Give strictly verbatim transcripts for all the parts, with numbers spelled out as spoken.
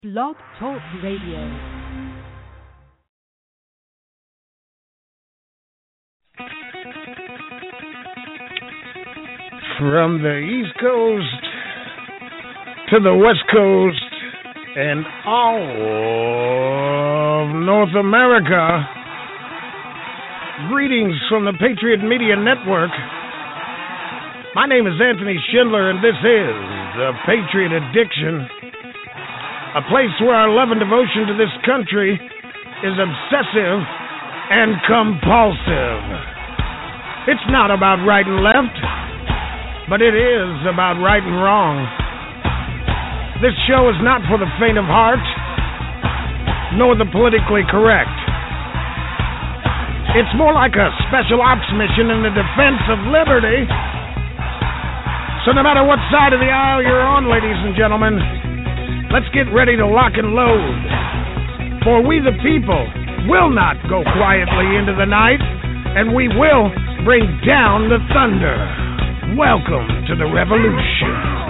Blog Talk Radio. From the East Coast to the West Coast and all of North America, greetings from the Patriot Media Network. My name is Anthony Schindler, and this is the Patriot Addiction, a place where our love and devotion to this country is obsessive and compulsive. It's not about right and left, but it is about right and wrong. This show is not for the faint of heart, nor the politically correct. It's more like a special ops mission in the defense of liberty. So no matter what side of the aisle you're on, ladies and gentlemen, let's get ready to lock and load. For we the people will not go quietly into the night, and we will bring down the thunder. Welcome to the revolution.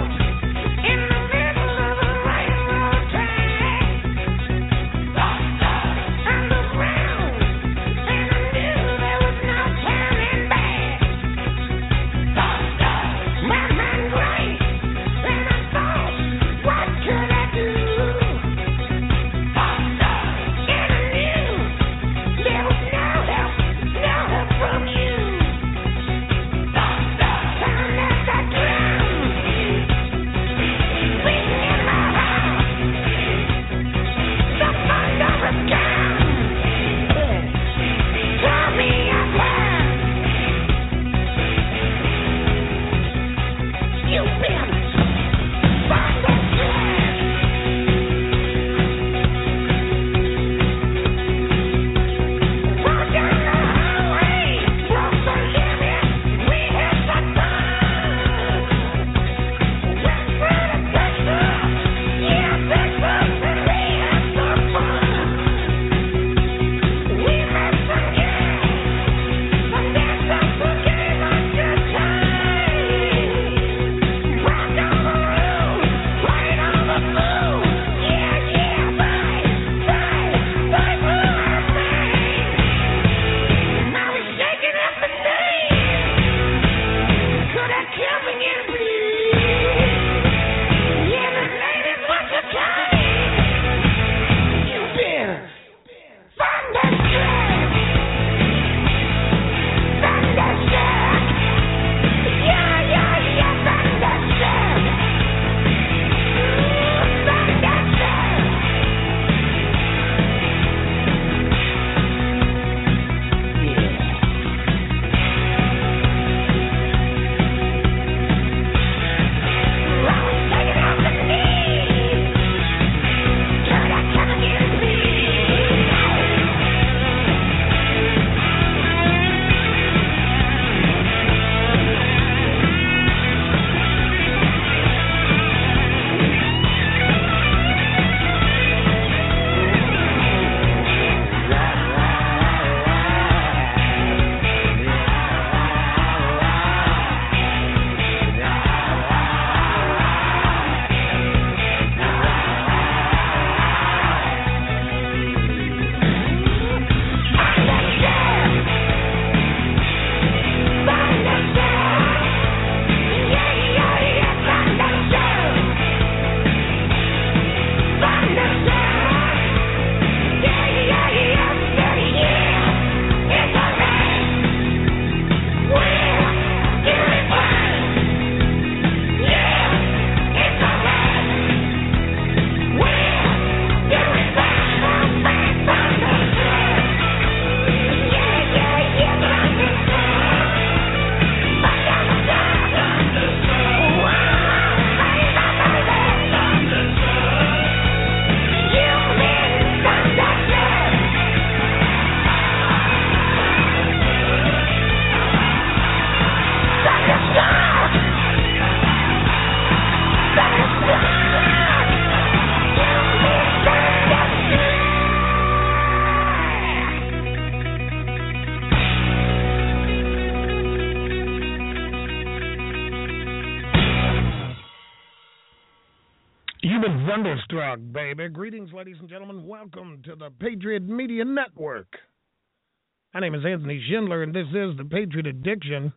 Thunderstruck, baby. Greetings, ladies and gentlemen. Welcome to the Patriot Media Network. My name is Anthony Schindler, and this is the Patriot Addiction.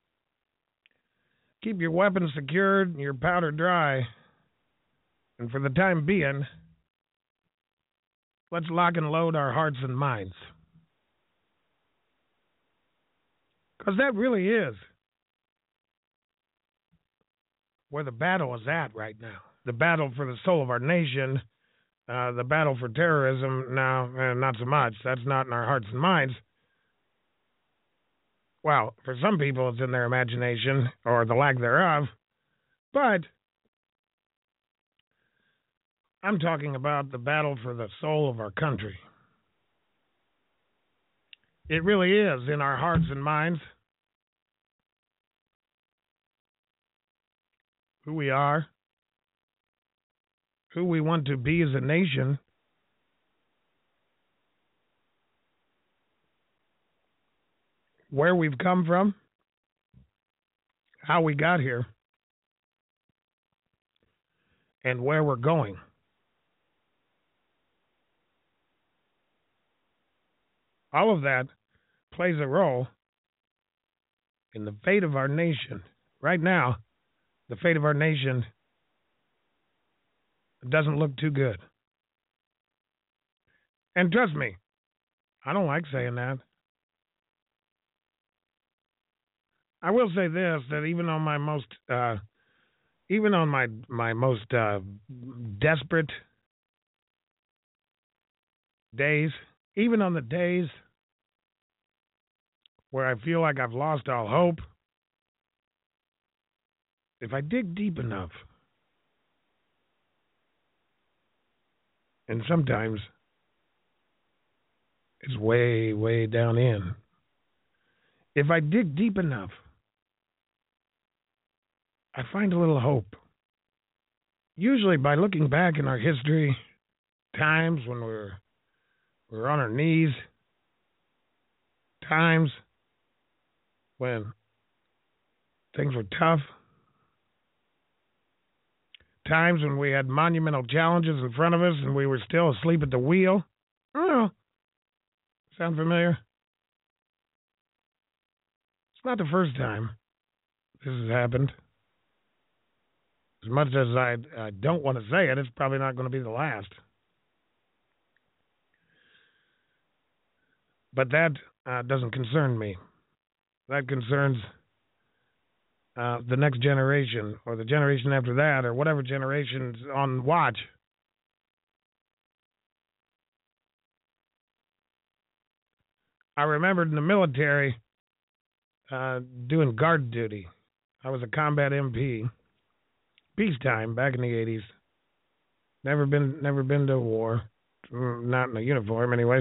Keep your weapons secured and your powder dry. And for the time being, let's lock and load our hearts and minds. Because that really is where the battle is at right now. The battle for the soul of our nation, uh, the battle for terrorism, now, uh, not so much. That's not in our hearts and minds. Well, for some people, it's in their imagination, or the lack thereof. But I'm talking about the battle for the soul of our country. It really is in our hearts and minds. Who we are, who we want to be as a nation, where we've come from, how we got here, and where we're going. All of that plays a role in the fate of our nation. Right now, the fate of our nation doesn't look too good. And trust me, I don't like saying that. I will say this, that even on my most, uh, even on my, my most uh, desperate days, even on the days where I feel like I've lost all hope, if I dig deep enough, and sometimes it's way, way down in, if I dig deep enough, I find a little hope. Usually by looking back in our history, times when we're, we're on our knees, times when things were tough, times when we had monumental challenges in front of us and we were still asleep at the wheel. Oh, sound familiar? It's not the first time this has happened. As much as I, I don't want to say it, it's probably not going to be the last. But that uh, doesn't concern me. That concerns Uh, the next generation, or the generation after that, or whatever generation's on watch. I remembered in the military uh, doing guard duty. I was a combat M P, peacetime back in the eighties. Never been, never been to war, not in a uniform, anyways.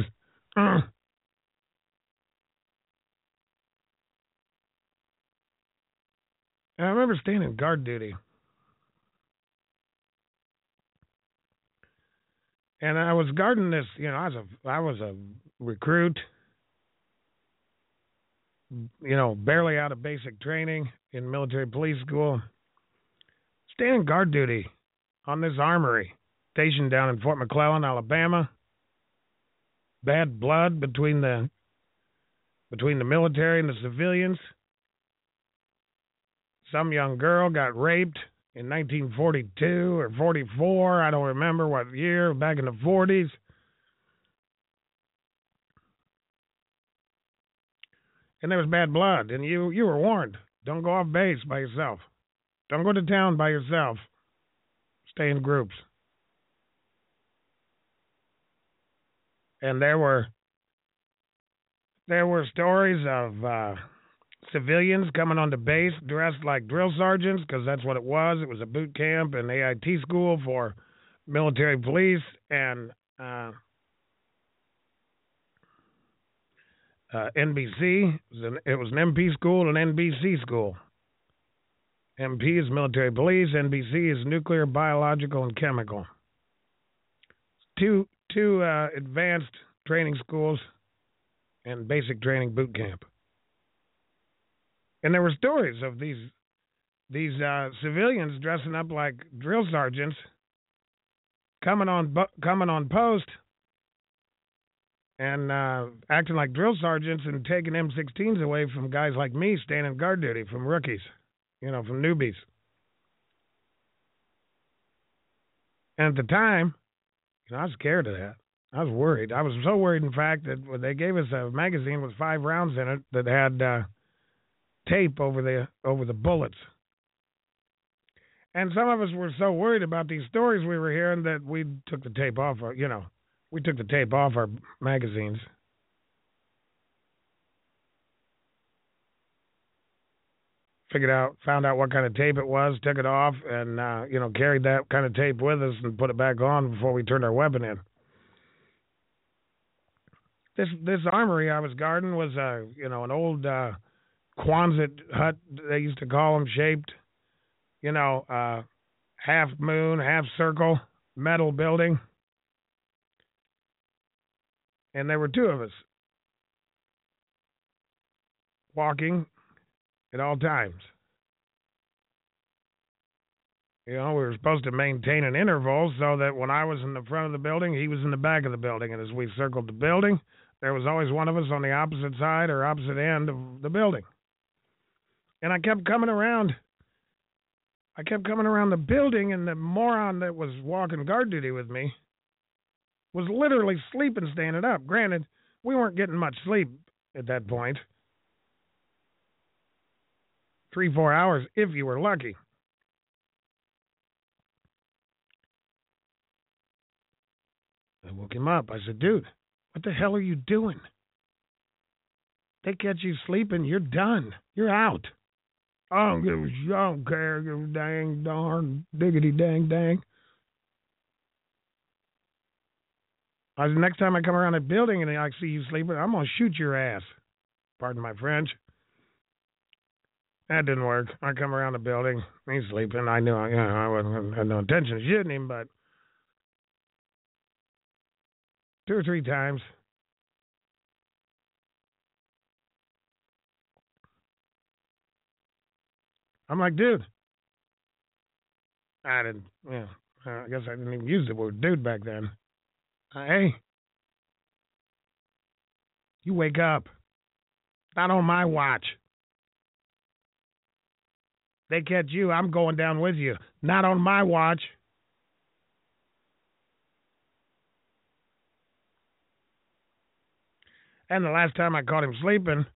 I remember staying in guard duty. And I was guarding this, you know, I was a, I was a recruit, you know, barely out of basic training in military police school. Staying in guard duty on this armory, stationed down in Fort McClellan, Alabama. Bad blood between the, between the military and the civilians. Some young girl got raped in nineteen forty-two or forty-four. I don't remember what year, back in the forties. And there was bad blood. And you, you were warned. Don't go off base by yourself. Don't go to town by yourself. Stay in groups. And there were, there were stories of... Uh, civilians coming onto base dressed like drill sergeants, because that's what it was. It was a boot camp and A I T school for military police, and uh, uh, N B C. It was, an, it was an M P school and N B C school. M P is military police. N B C is nuclear, biological, and chemical. Two two uh, advanced training schools and basic training boot camp. And there were stories of these these uh, civilians dressing up like drill sergeants coming on bu- coming on post and uh, acting like drill sergeants and taking M sixteens away from guys like me standing guard duty, from rookies, you know, from newbies. And at the time, you know, I was scared of that. I was worried. I was so worried, in fact, that when they gave us a magazine with five rounds in it that had uh, tape over the over the bullets. And some of us were so worried about these stories we were hearing that we took the tape off. Our, you know, we took the tape off our magazines. Figured out, found out what kind of tape it was, took it off, and uh, you know, carried that kind of tape with us and put it back on before we turned our weapon in. This this armory I was guarding was a you know an old uh, Quonset hut, they used to call them, shaped, you know, uh, half moon, half circle, metal building, and there were two of us walking at all times. You know, we were supposed to maintain an interval so that when I was in the front of the building, he was in the back of the building. And as we circled the building, there was always one of us on the opposite side or opposite end of the building. And I kept coming around. I kept coming around the building, and the moron that was walking guard duty with me was literally sleeping standing up. Granted, we weren't getting much sleep at that point. Three, four hours, if you were lucky. I woke him up. I said, dude, what the hell are you doing? They catch you sleeping, you're done. You're out. I don't give a shit. I don't care. Give a dang, darn, diggity, dang, dang. I said, next time I come around that building and I see you sleeping, I'm going to shoot your ass. Pardon my French. That didn't work. I come around the building, he's sleeping. I knew, you know, I wasn't, had no intention of shooting him, but two or three times. I'm like, dude. I didn't, yeah, I guess I didn't even use the word dude back then. Uh, hey, you wake up. Not on my watch. They catch you, I'm going down with you. Not on my watch. And the last time I caught him sleeping,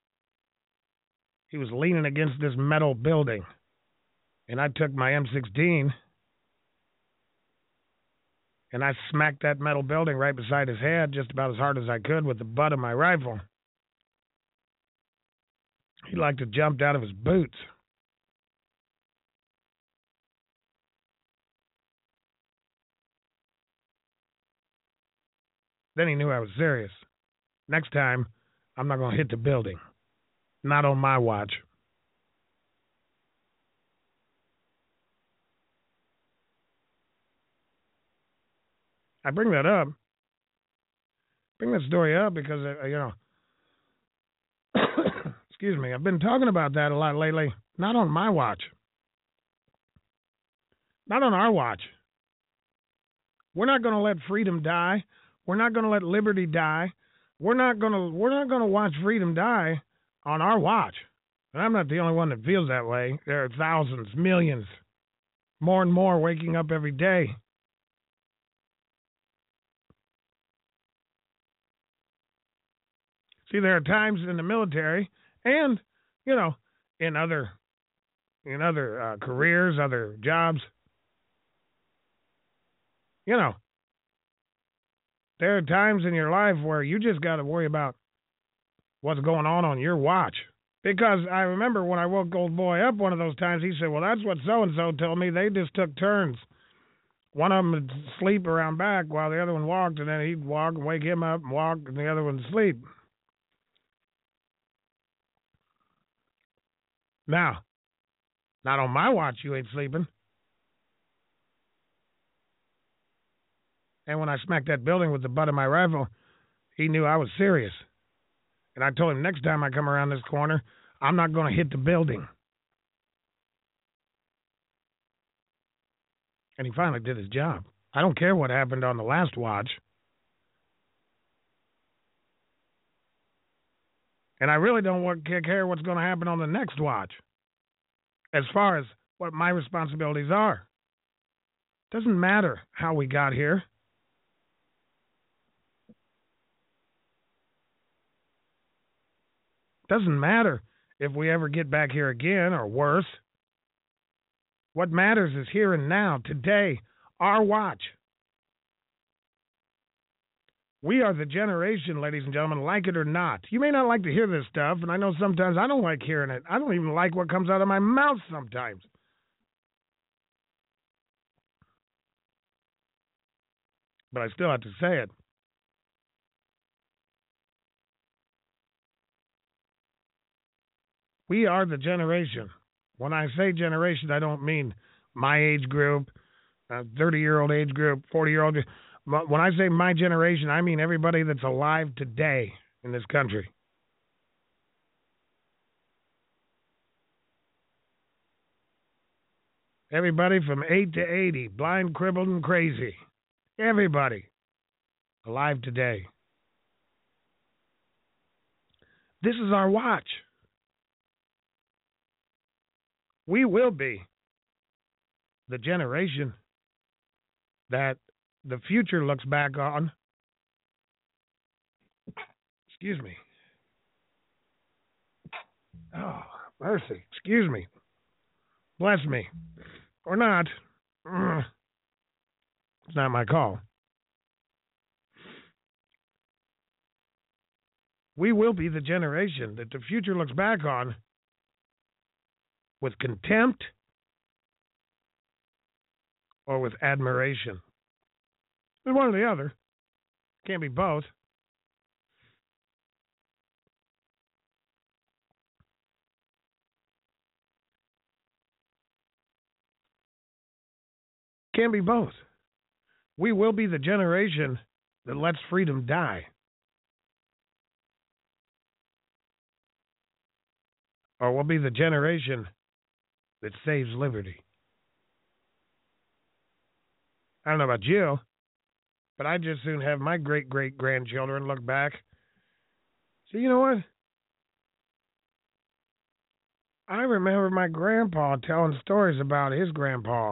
he was leaning against this metal building. And I took my M sixteen and I smacked that metal building right beside his head just about as hard as I could with the butt of my rifle. He like to jumped out of his boots. Then he knew I was serious. Next time, I'm not going to hit the building. Not on my watch. I bring that up. Bring that story up because, uh, you know, excuse me, I've been talking about that a lot lately. Not on my watch. Not on our watch. We're not going to let freedom die. We're not going to let liberty die. We're not going to we're not going to watch freedom die on our watch. And I'm not the only one that feels that way. There are thousands, millions, more and more waking up every day. See, there are times in the military and, you know, in other in other uh, careers, other jobs, you know, there are times in your life where you just got to worry about what's going on on your watch. Because I remember when I woke old boy up one of those times, he said, well, that's what so-and-so told me. They just took turns. One of them would sleep around back while the other one walked, and then he'd walk and wake him up and walk, and the other one would sleep. Now, not on my watch you ain't sleeping. And when I smacked that building with the butt of my rifle, he knew I was serious. And I told him, next time I come around this corner, I'm not going to hit the building. And he finally did his job. I don't care what happened on the last watch. And I really don't want, care what's going to happen on the next watch as far as what my responsibilities are. Doesn't matter how we got here. Doesn't matter if we ever get back here again or worse. What matters is here and now, today, our watch. We are the generation, ladies and gentlemen, like it or not. You may not like to hear this stuff, and I know sometimes I don't like hearing it. I don't even like what comes out of my mouth sometimes. But I still have to say it. We are the generation. When I say generation, I don't mean my age group, thirty-year-old age group, forty-year-old. When I say my generation, I mean everybody that's alive today in this country. Everybody from eight to eighty, blind, crippled, and crazy. Everybody alive today. This is our watch. We will be the generation that the future looks back on. Excuse me. Oh, mercy. Excuse me. Bless me. Or not. It's not my call. We will be the generation that the future looks back on with contempt or with admiration. It's one or the other. Can't be both. Can't be both. We will be the generation that lets freedom die. Or we'll be the generation that saves liberty. I don't know about you, but I'd just soon have my great-great-grandchildren look back. So you know what? I remember my grandpa telling stories about his grandpa.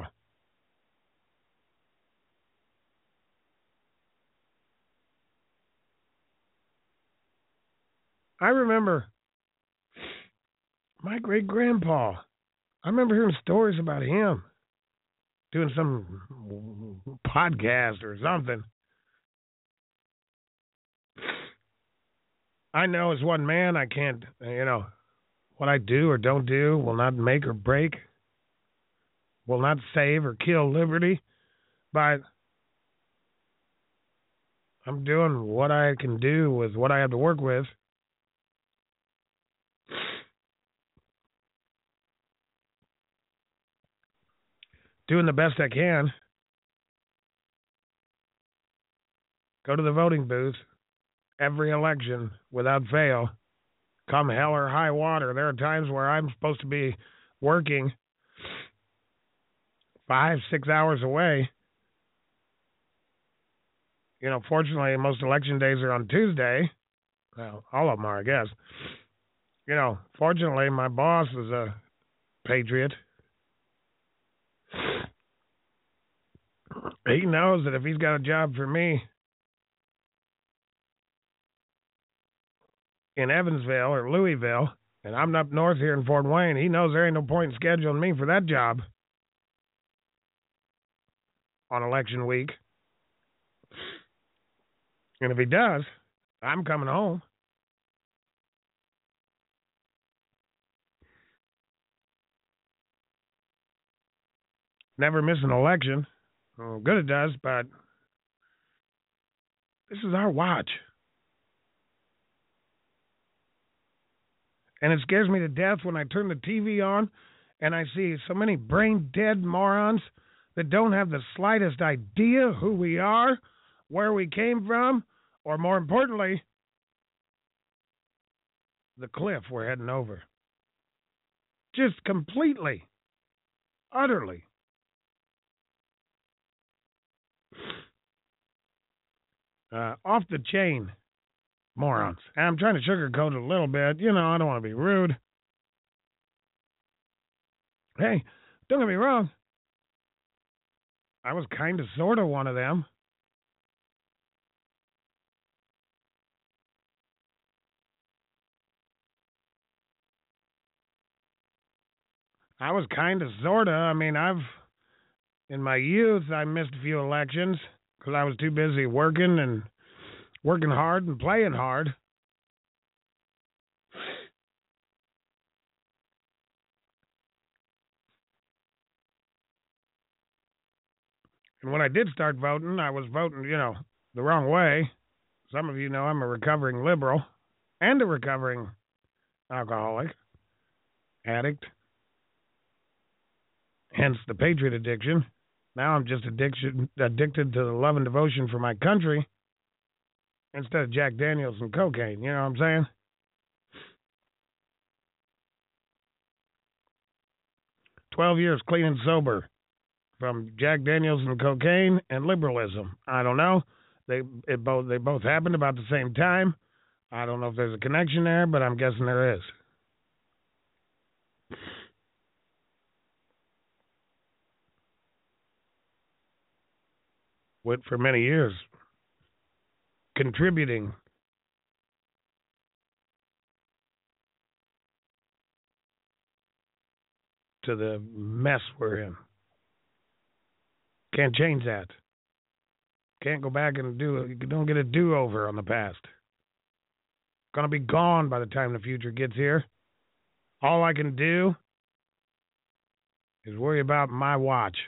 I remember my great-grandpa. I remember hearing stories about him doing some podcast or something. I know as one man, I can't, you know, what I do or don't do will not make or break, will not save or kill liberty, but I'm doing what I can do with what I have to work with. Doing the best I can. Go to the voting booth every election without fail. Come hell or high water. There are times where I'm supposed to be working five, six hours away. You know, fortunately, most election days are on Tuesday. Well, all of them are, I guess. You know, fortunately, my boss is a patriot. He knows that if he's got a job for me in Evansville or Louisville, and I'm up north here in Fort Wayne, he knows there ain't no point in scheduling me for that job on election week. And if he does, I'm coming home. Never miss an election. Oh, good it does, but this is our watch. And it scares me to death when I turn the T V on and I see so many brain-dead morons that don't have the slightest idea who we are, where we came from, or more importantly, the cliff we're heading over. Just completely, utterly Uh, off the chain morons. And I'm trying to sugarcoat it a little bit. You know, I don't want to be rude. Hey, don't get me wrong. I was kind of, sort of one of them. I was kind of, sort of. I mean, I've, in my youth, I missed a few elections because I was too busy working and working hard and playing hard. And when I did start voting, I was voting, you know, the wrong way. Some of you know I'm a recovering liberal and a recovering alcoholic, addict. Hence the patriot addiction. Now I'm just addiction, addicted to the love and devotion for my country instead of Jack Daniels and cocaine. You know what I'm saying? Twelve years clean and sober from Jack Daniels and cocaine and liberalism. I don't know. They it both they both happened about the same time. I don't know if there's a connection there, but I'm guessing there is. Went for many years contributing to the mess we're in. Can't change that. Can't go back and do it. You don't get a do-over on the past. Gonna be gone by the time the future gets here. All I can do is worry about my watch.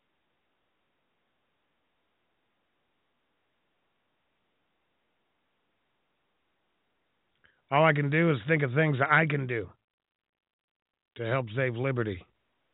All I can do is think of things that I can do to help save liberty.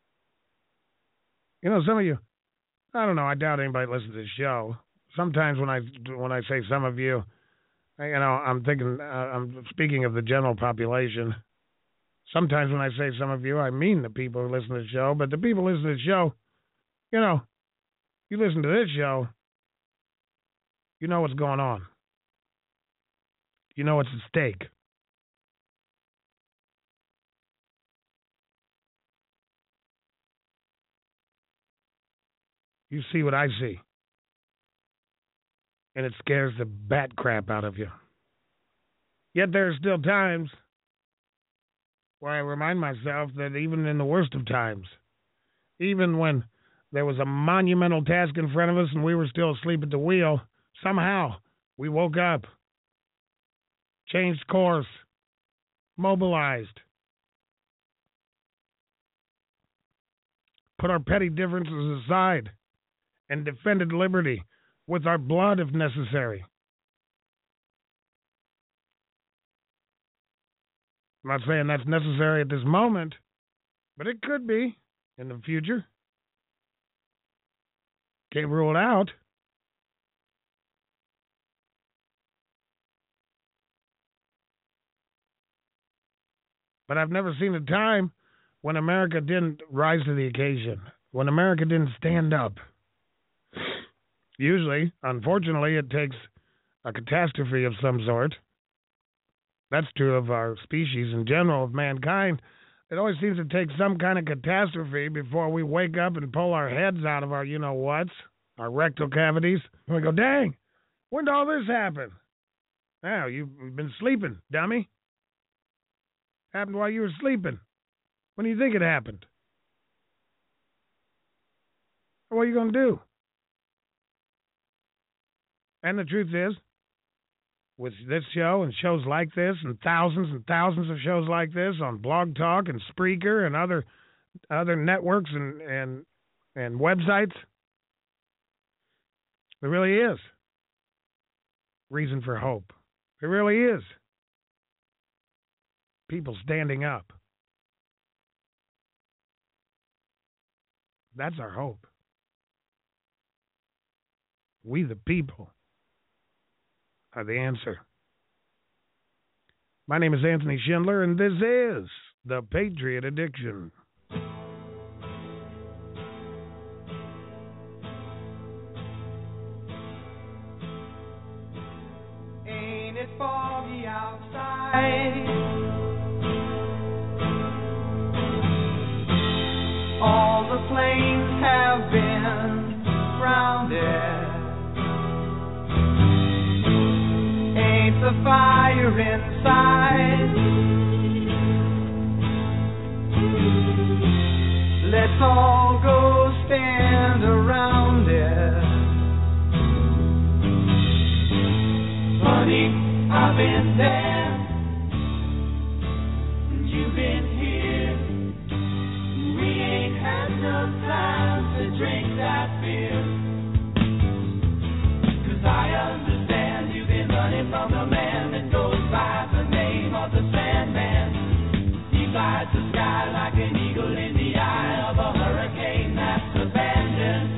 You know, some of you, I don't know, I doubt anybody listens to this show. Sometimes when I when I say some of you, you know, I'm thinking, uh, I'm speaking of the general population. Sometimes when I say some of you, I mean the people who listen to the show. But the people who listen to the show, you know, you listen to this show, you know what's going on. You know what's at stake. You see what I see. And it scares the bat crap out of you. Yet there are still times where I remind myself that even in the worst of times, even when there was a monumental task in front of us and we were still asleep at the wheel, somehow we woke up, changed course, mobilized, put our petty differences aside, and defended liberty with our blood if necessary. I'm not saying that's necessary at this moment, but it could be in the future. Can't rule it out. But I've never seen a time when America didn't rise to the occasion, when America didn't stand up. Usually, unfortunately, it takes a catastrophe of some sort. That's true of our species in general, of mankind. It always seems to take some kind of catastrophe before we wake up and pull our heads out of our you-know-whats, our rectal cavities, and we go, dang, when did all this happen? Now, you've been sleeping, dummy. Happened while you were sleeping. When do you think it happened? What are you going to do? And the truth is, with this show and shows like this and thousands and thousands of shows like this on Blog Talk and Spreaker and other other networks and, and, and websites, there really is reason for hope. There really is people standing up. That's our hope. We the people are the answer. My name is Anthony Schindler, and this is The Patriot Addiction. it foggy outside. All the planes have been grounded. Ain't the fire inside? Let's all go stand around it. Honey, I've been there, and you've been here. We ain't had no time to drink that beer. 'Cause I understand you've been running from the man that goes by the name of the Sandman. He flies the sky like an eagle in the eye of a hurricane that's abandoned.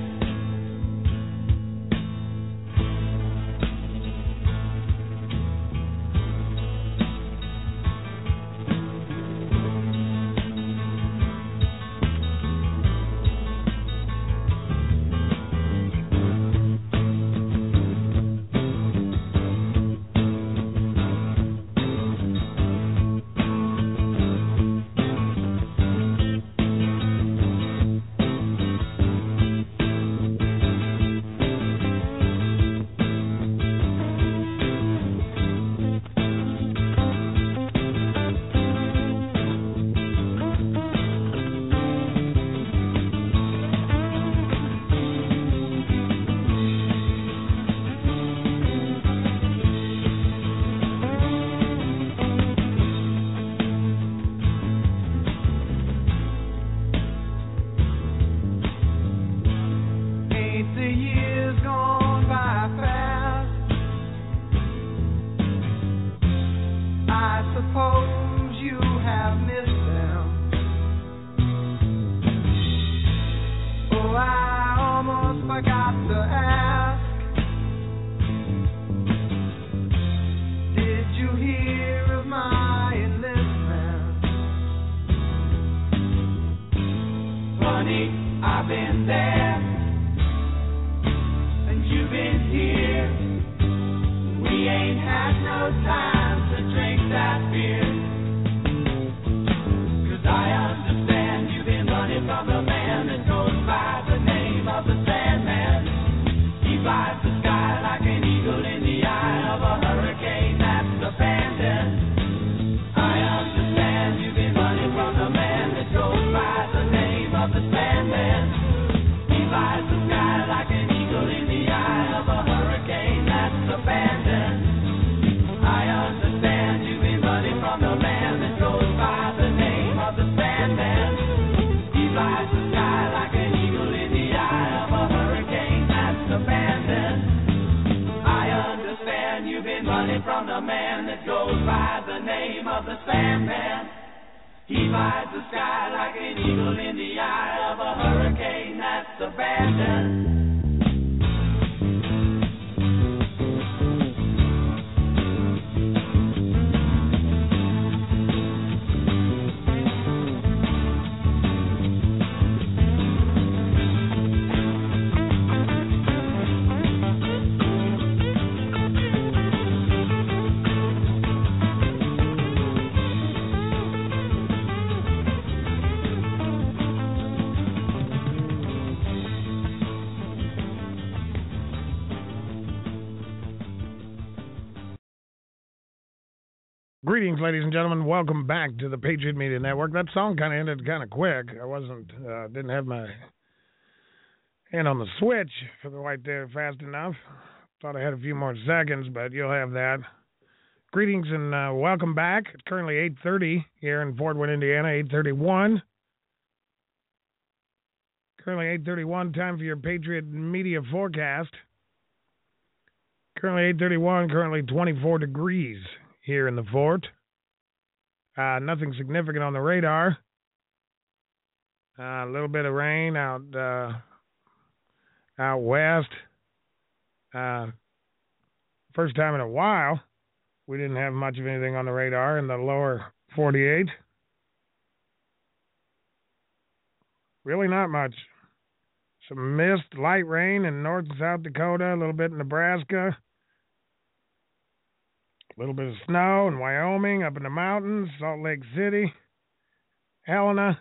Greetings, ladies and gentlemen. Welcome back to the Patriot Media Network. That song kind of ended kind of quick. I wasn't, uh, didn't have my hand on the switch for the right there fast enough. Thought I had a few more seconds, but you'll have that. Greetings and uh, welcome back. It's currently eight thirty here in Fort Worth, Indiana. eight thirty-one. Currently eight thirty-one. Time for your Patriot Media forecast. Currently eight thirty-one. Currently twenty-four degrees. Here in the fort. Uh, nothing significant on the radar. Uh, a little bit of rain out uh, out west. Uh, first time in a while, we didn't have much of anything on the radar in the lower forty-eight. Really not much. Some mist, light rain in North and South Dakota, a little bit in Nebraska. A little bit of snow in Wyoming, up in the mountains, Salt Lake City, Helena,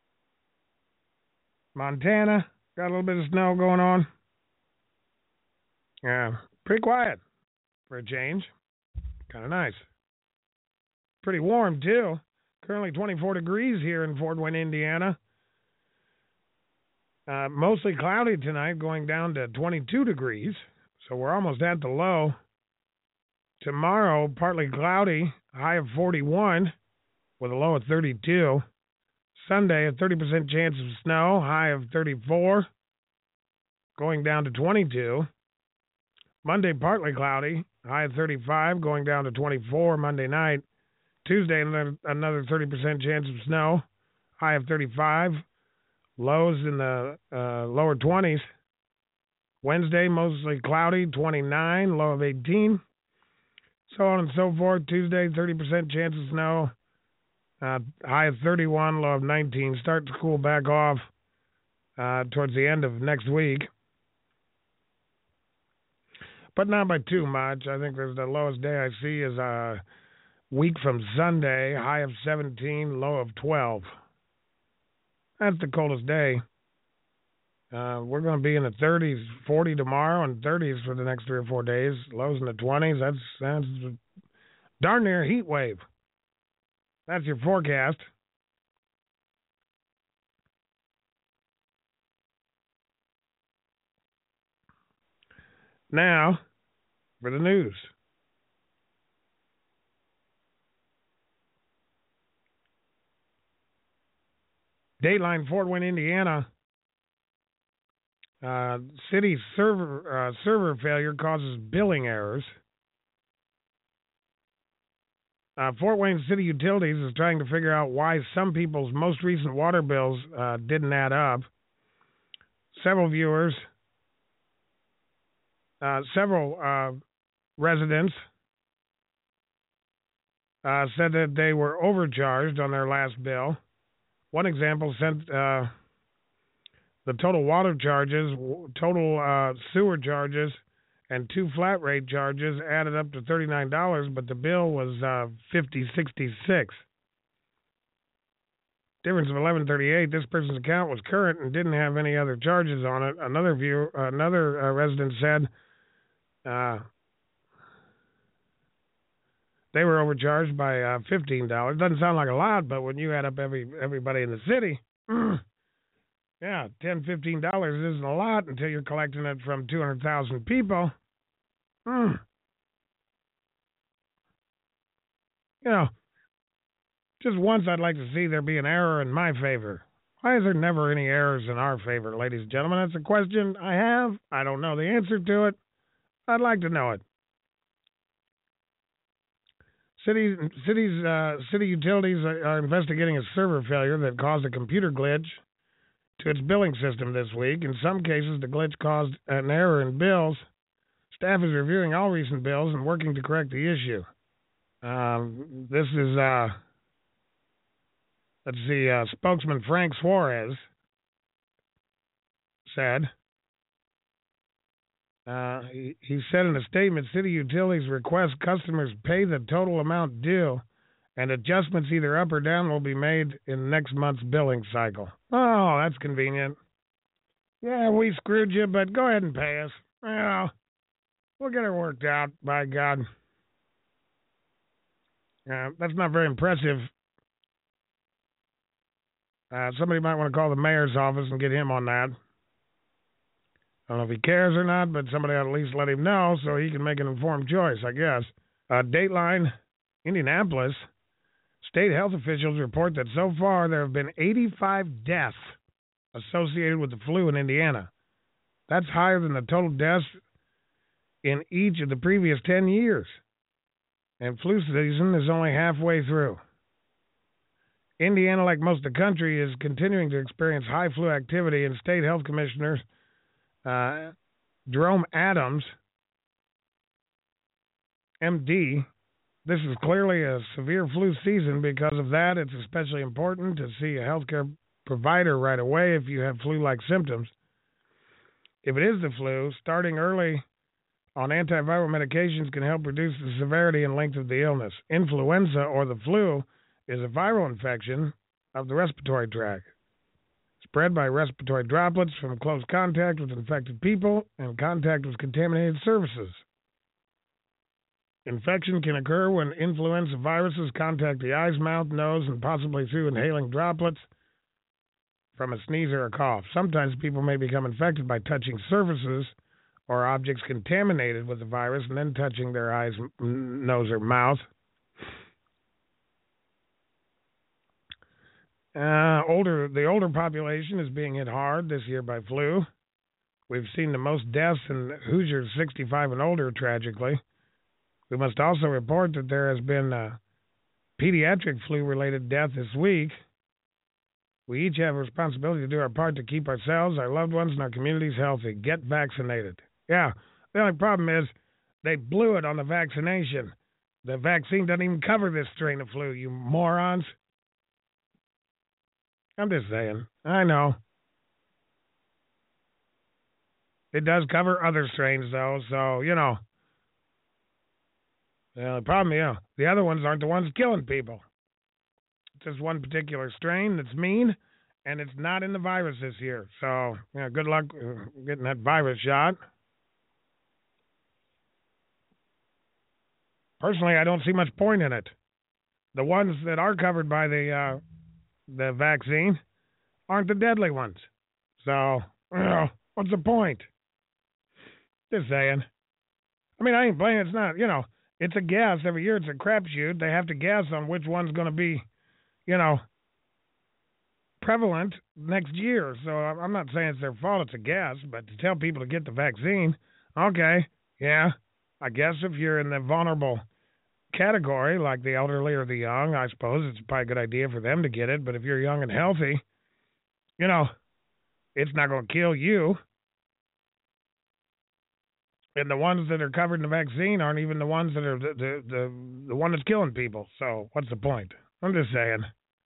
Montana. Got a little bit of snow going on. Yeah, pretty quiet for a change. Kind of nice. Pretty warm, too. Currently twenty-four degrees here in Fort Wayne, Indiana. Uh, mostly cloudy tonight, going down to twenty-two degrees. So we're almost at the low. Tomorrow, partly cloudy, high of forty-one, with a low of thirty-two. Sunday, a thirty percent chance of snow, high of thirty-four, going down to twenty-two. Monday, partly cloudy, high of thirty-five, going down to twenty-four Monday night. Tuesday, another thirty percent chance of snow, high of thirty-five, lows in the uh, lower twenties. Wednesday, mostly cloudy, twenty-nine, low of eighteen. So on and so forth. Tuesday, thirty percent chance of snow, uh, high of thirty-one, low of nineteen. Start to cool back off uh, towards the end of next week. But not by too much. I think there's the lowest day I see is a week from Sunday, high of seventeen, low of twelve. That's the coldest day. Uh, we're going to be in the thirties, forty tomorrow, and thirties for the next three or four days. Lows in the twenties. That's, that's darn near heat wave. That's your forecast. Now, for the news. Dateline, Fort Wayne, Indiana. Uh, city server uh, server failure causes billing errors. Uh, Fort Wayne City Utilities is trying to figure out why some people's most recent water bills uh, didn't add up. Several viewers, uh, several uh, residents uh, said that they were overcharged on their last bill. One example sent uh, the total water charges, total uh, sewer charges, and two flat rate charges added up to thirty-nine dollars, but the bill was uh, fifty dollars and sixty-six cents. Difference of eleven thirty-eight. This person's account was current and didn't have any other charges on it. Another viewer, another uh, resident said uh, they were overcharged by uh, fifteen dollars. Doesn't sound like a lot, but when you add up every everybody in the city, yeah, ten dollars, fifteen dollars isn't a lot until you're collecting it from two hundred thousand people. Mm. You know, just once I'd like to see there be an error in my favor. Why is there never any errors in our favor, ladies and gentlemen? That's a question I have. I don't know the answer to it. I'd like to know it. Cities, cities, uh, city utilities are, are investigating a server failure that caused a computer glitch to its billing system this week. In some cases, the glitch caused an error in bills. Staff is reviewing all recent bills and working to correct the issue. Um, this is, uh, let's see, uh, spokesman Frank Suarez said, uh, he, he said in a statement, city utilities request customers pay the total amount due, and adjustments either up or down will be made in next month's billing cycle. Oh, that's convenient. Yeah, we screwed you, but go ahead and pay us. Well, we'll get it worked out, by God. Uh, that's not very impressive. Uh, somebody might want to call the mayor's office and get him on that. I don't know if he cares or not, but somebody ought to at least let him know so he can make an informed choice, I guess. Uh, Dateline, Indianapolis. State health officials report that so far there have been eighty-five deaths associated with the flu in Indiana. That's higher than the total deaths in each of the previous ten years. And flu season is only halfway through. Indiana, like most of the country, is continuing to experience high flu activity, and state health commissioner uh, Jerome Adams, M D, this is clearly a severe flu season. Because of that, it's especially important to see a healthcare provider right away if you have flu-like symptoms. If it is the flu, starting early on antiviral medications can help reduce the severity and length of the illness. Influenza, or the flu, is a viral infection of the respiratory tract, spread by respiratory droplets from close contact with infected people and contact with contaminated surfaces. Infection can occur when influenza viruses contact the eyes, mouth, nose, and possibly through inhaling droplets from a sneeze or a cough. Sometimes people may become infected by touching surfaces or objects contaminated with the virus and then touching their eyes, nose, or mouth. Uh, older, the older population is being hit hard this year by flu. We've seen the most deaths in Hoosiers sixty-five and older, tragically. We must also report that there has been a pediatric flu-related death this week. We each have a responsibility to do our part to keep ourselves, our loved ones, and our communities healthy. Get vaccinated. Yeah, the only problem is they blew it on the vaccination. The vaccine doesn't even cover this strain of flu, you morons. I'm just saying. I know. It does cover other strains, though, so, you know. Well, the problem, yeah, the other ones aren't the ones killing people. It's just one particular strain that's mean, and it's not in the virus this year. So, yeah, good luck getting that virus shot. Personally, I don't see much point in it. The ones that are covered by the uh, the vaccine aren't the deadly ones. So, you know, what's the point? Just saying. I mean, I ain't playing. It's not, you know, it's a guess. Every year it's a crapshoot. They have to guess on which one's going to be, you know, prevalent next year. So I'm not saying it's their fault. It's a guess. But to tell people to get the vaccine, okay, yeah, I guess if you're in the vulnerable category, like the elderly or the young, I suppose it's probably a good idea for them to get it. But if you're young and healthy, you know, it's not going to kill you. And the ones that are covered in the vaccine aren't even the ones that are the, the, the, the one that's killing people. So what's the point? I'm just saying.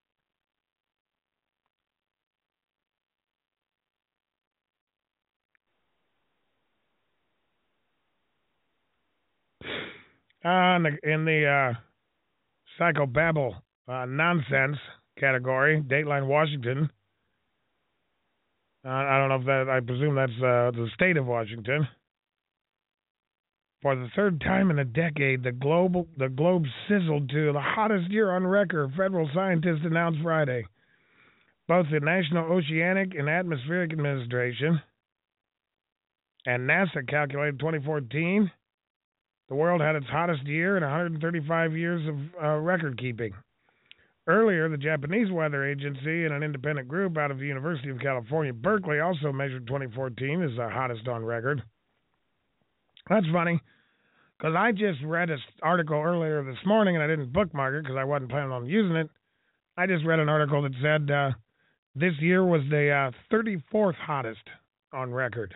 Uh, in the, in the uh, psychobabble uh, nonsense category, Dateline Washington. Uh, I don't know if that, I presume that's uh, the state of Washington. For the third time in a decade, the global the globe sizzled to the hottest year on record, federal scientists announced Friday. Both the National Oceanic and Atmospheric Administration and NASA calculated twenty fourteen, the world had its hottest year in one hundred thirty-five years of uh, record keeping. Earlier, the Japanese Weather Agency and an independent group out of the University of California, Berkeley, also measured twenty fourteen as the hottest on record. That's funny, because I just read an article earlier this morning, and I didn't bookmark it because I wasn't planning on using it. I just read an article that said uh, this year was the uh, thirty-fourth hottest on record.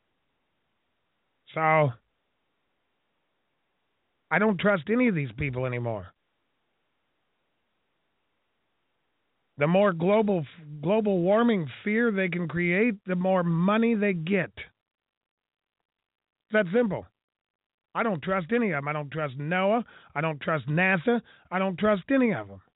So, I don't trust any of these people anymore. The more global global warming fear they can create, the more money they get. It's that simple. I don't trust any of them. I don't trust NOAA. I don't trust NASA. I don't trust any of them.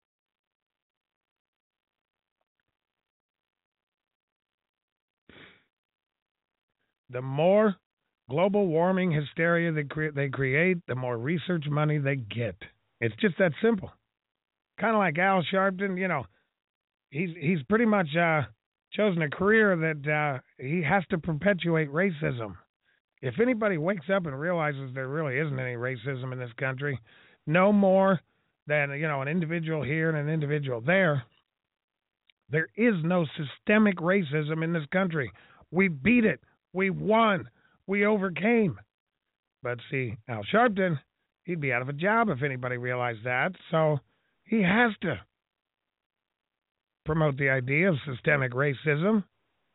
The more global warming hysteria they, cre- they create, the more research money they get. It's just that simple. Kind of like Al Sharpton, you know, he's he's pretty much uh, chosen a career that uh, he has to perpetuate racism. If anybody wakes up and realizes there really isn't any racism in this country, no more than, you know, an individual here and an individual there, there is no systemic racism in this country. We beat it. We won. We overcame. But see, Al Sharpton, he'd be out of a job if anybody realized that. So he has to promote the idea of systemic racism.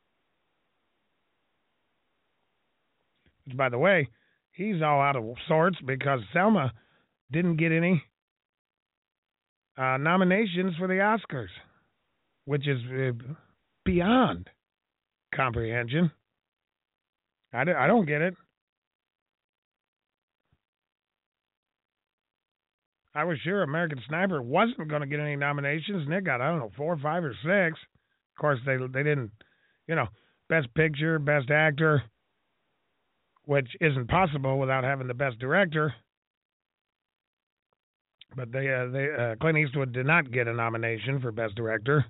Which, by the way, he's all out of sorts because Selma didn't get any uh, nominations for the Oscars, which is uh, beyond comprehension. I, d- I don't get it. I was sure American Sniper wasn't going to get any nominations, and it got, I don't know, four, five, or six. Of course, they they didn't, you know, Best Picture, Best Actor, which isn't possible without having the Best Director. But they, uh, they uh, Clint Eastwood did not get a nomination for Best Director.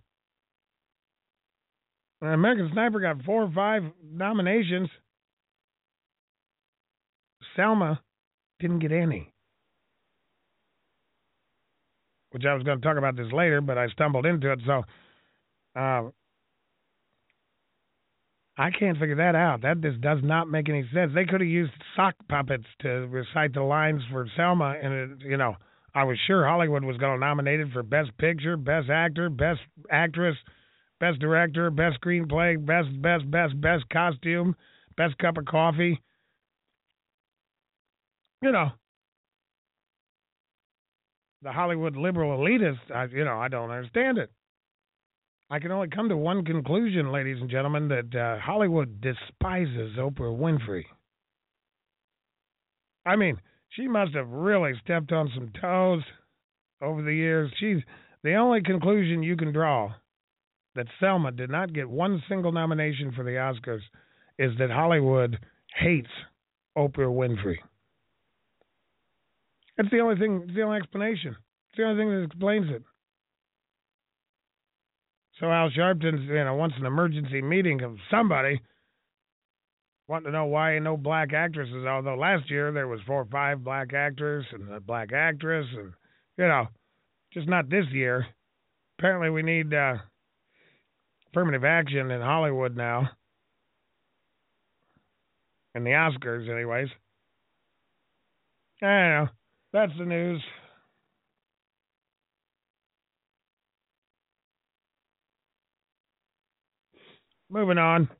And American Sniper got four or five nominations. Selma didn't get any. Which I was going to talk about this later, but I stumbled into it, so uh, I can't figure that out. That just does not make any sense. They could have used sock puppets to recite the lines for Selma, and it, you know, I was sure Hollywood was going to nominate it for Best Picture, Best Actor, Best Actress, Best Director, Best Screenplay, Best, Best, Best, Best Costume, Best Cup of Coffee. You know, the Hollywood liberal elitists, I, you know, I don't understand it. I can only come to one conclusion, ladies and gentlemen, that uh, Hollywood despises Oprah Winfrey. I mean, she must have really stepped on some toes over the years. She's the only conclusion you can draw that Selma did not get one single nomination for the Oscars is that Hollywood hates Oprah Winfrey. That's the only thing, it's the only explanation. It's the only thing that explains it. So Al Sharpton's, you know, wants an emergency meeting of somebody wanting to know why no black actresses, although last year there was four or five black actors and a black actress, and, you know, just not this year. Apparently we need uh, affirmative action in Hollywood now. In the Oscars, anyways. I don't know. That's the news. Moving on.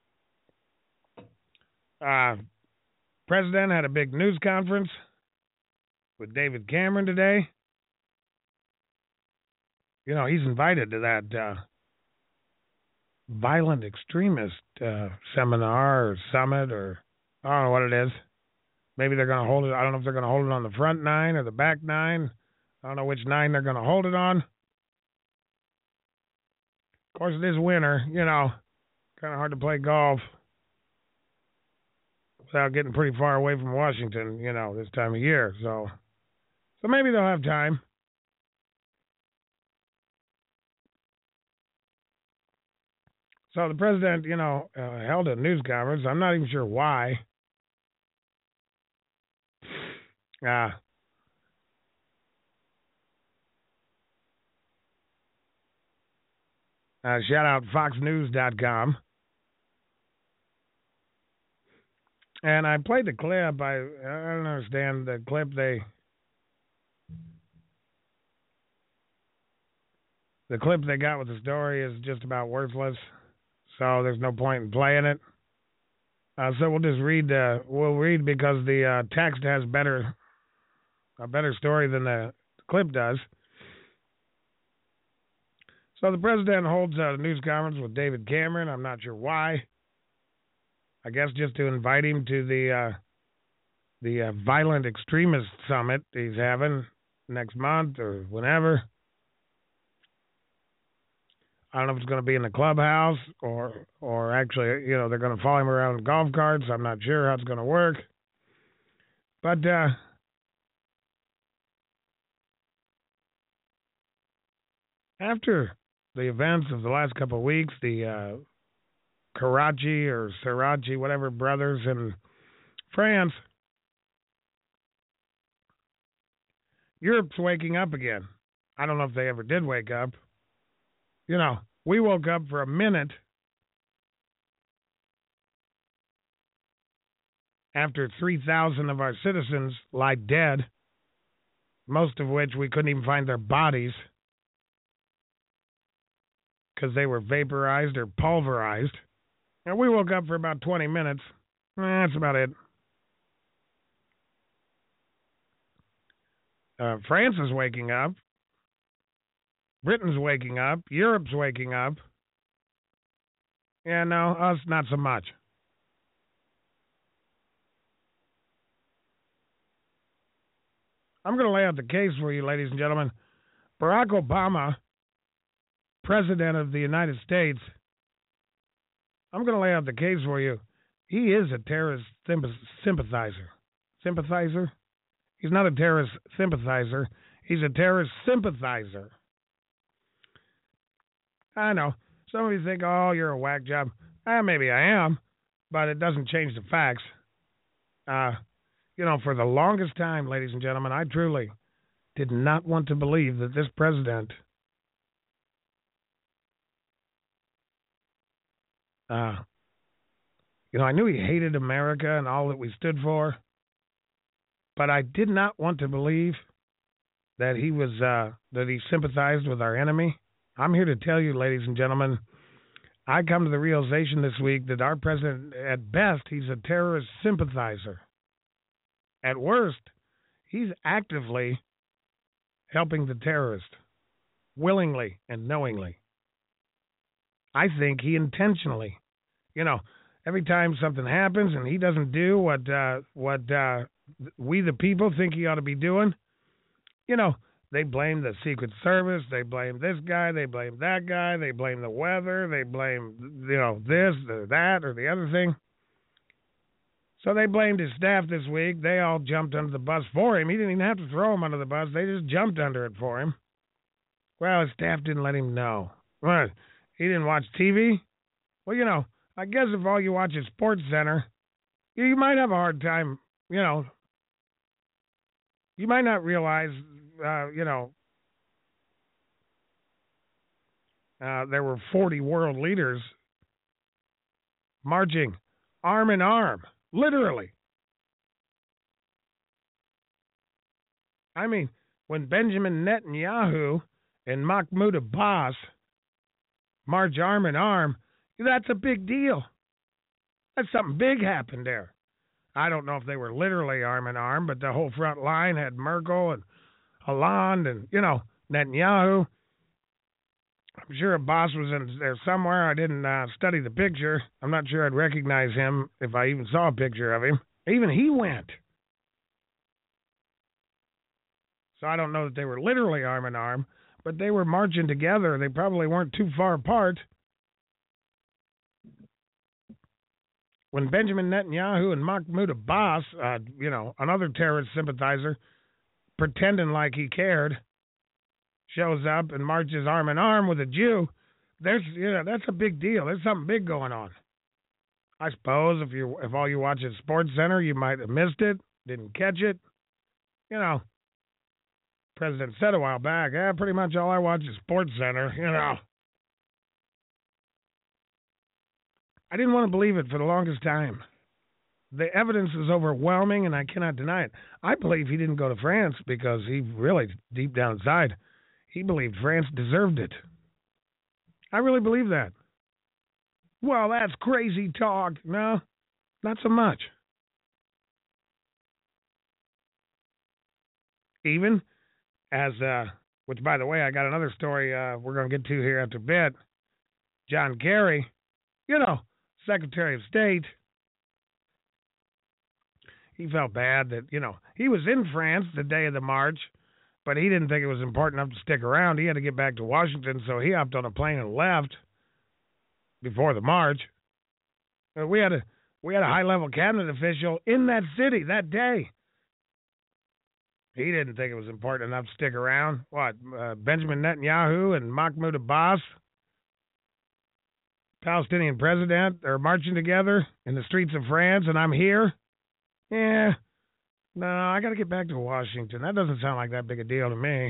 Uh, President had a big news conference with David Cameron today. You know, he's invited to that uh, violent extremist uh, seminar or summit, or I don't know what it is. Maybe they're going to hold it. I don't know if they're going to hold it on the front nine or the back nine. I don't know which nine they're going to hold it on. Of course, it is winter, you know. Kind of hard to play golf without getting pretty far away from Washington, you know, this time of year. So, so maybe they'll have time. So the president, you know, uh, held a news conference. I'm not even sure why. Uh, uh, shout out fox news dot com. And I played the clip. I, I don't understand the clip. They the clip they got with the story is just about worthless. So there's no point in playing it. Uh, so we'll just read. Uh, we'll read because the uh, text has better a better story than the clip does. So the president holds a news conference with David Cameron. I'm not sure why. I guess just to invite him to the uh, the uh, violent extremist summit he's having next month or whenever. I don't know if it's going to be in the clubhouse or or actually, you know, they're going to follow him around in golf carts. I'm not sure how it's going to work. But uh, after the events of the last couple of weeks, the uh, Karachi or Sarachi, whatever brothers in France, Europe's waking up again. I don't know if they ever did wake up. You know, we woke up for a minute after three thousand of our citizens lie dead, most of which we couldn't even find their bodies because they were vaporized or pulverized. And we woke up for about twenty minutes. Eh, that's about it. Uh, France is waking up. Britain's waking up. Europe's waking up. Yeah, no, us not so much. I'm going to lay out the case for you, ladies and gentlemen. Barack Obama, President of the United States, I'm going to lay out the case for you. He is a terrorist sympathizer. Sympathizer? He's not a terrorist sympathizer. He's a terrorist sympathizer. I know. Some of you think, oh, you're a whack job. Eh, maybe I am, but it doesn't change the facts. Uh, you know, for the longest time, ladies and gentlemen, I truly did not want to believe that this president uh, you know, I knew he hated America and all that we stood for, but I did not want to believe that he was uh, that he sympathized with our enemy. I'm here to tell you, ladies and gentlemen, I come to the realization this week that our president, at best, he's a terrorist sympathizer. At worst, he's actively helping the terrorist, willingly and knowingly. I think he intentionally, you know, every time something happens and he doesn't do what uh, what uh, we the people think he ought to be doing, you know, they blame the Secret Service, they blame this guy, they blame that guy, they blame the weather, they blame, you know, this, or that, or the other thing. So they blamed his staff this week. They all jumped under the bus for him. He didn't even have to throw him under the bus. They just jumped under it for him. Well, his staff didn't let him know. What? He didn't watch T V? Well, you know, I guess if all you watch is Sports Center, you, you might have a hard time, you know. You might not realize, uh, you know, uh, there were forty world leaders marching arm in arm, literally. I mean, when Benjamin Netanyahu and Mahmoud Abbas march arm in arm, that's a big deal. That's something big happened there. I don't know if they were literally arm in arm, but the whole front line had Merkel and Hollande and, you know, Netanyahu. I'm sure Abbas was in there somewhere. I didn't uh, study the picture. I'm not sure I'd recognize him if I even saw a picture of him. Even he went. So I don't know that they were literally arm in arm, but they were marching together. They probably weren't too far apart. When Benjamin Netanyahu and Mahmoud Abbas, uh, you know, another terrorist sympathizer, pretending like he cared, shows up and marches arm in arm with a Jew, there's, you know, that's a big deal. There's something big going on. I suppose if you if all you watch is Sports Center, you might have missed it, didn't catch it. You know, President said a while back, yeah, pretty much all I watch is Sports Center, you know. I didn't want to believe it for the longest time. The evidence is overwhelming, and I cannot deny it. I believe he didn't go to France because he really, deep down inside, he believed France deserved it. I really believe that. Well, that's crazy talk. No, not so much. Even as, uh, which, by the way, I got another story uh, we're going to get to here after a bit. John Kerry, you know, Secretary of State, he felt bad that, you know, he was in France the day of the march, but he didn't think it was important enough to stick around. He had to get back to Washington, so he hopped on a plane and left before the march. Uh, we had a we had a high-level cabinet official in that city that day. He didn't think it was important enough to stick around. What, uh, Benjamin Netanyahu and Mahmoud Abbas, Palestinian president, are marching together in the streets of France, and I'm here? Yeah, no, I got to get back to Washington. That doesn't sound like that big a deal to me.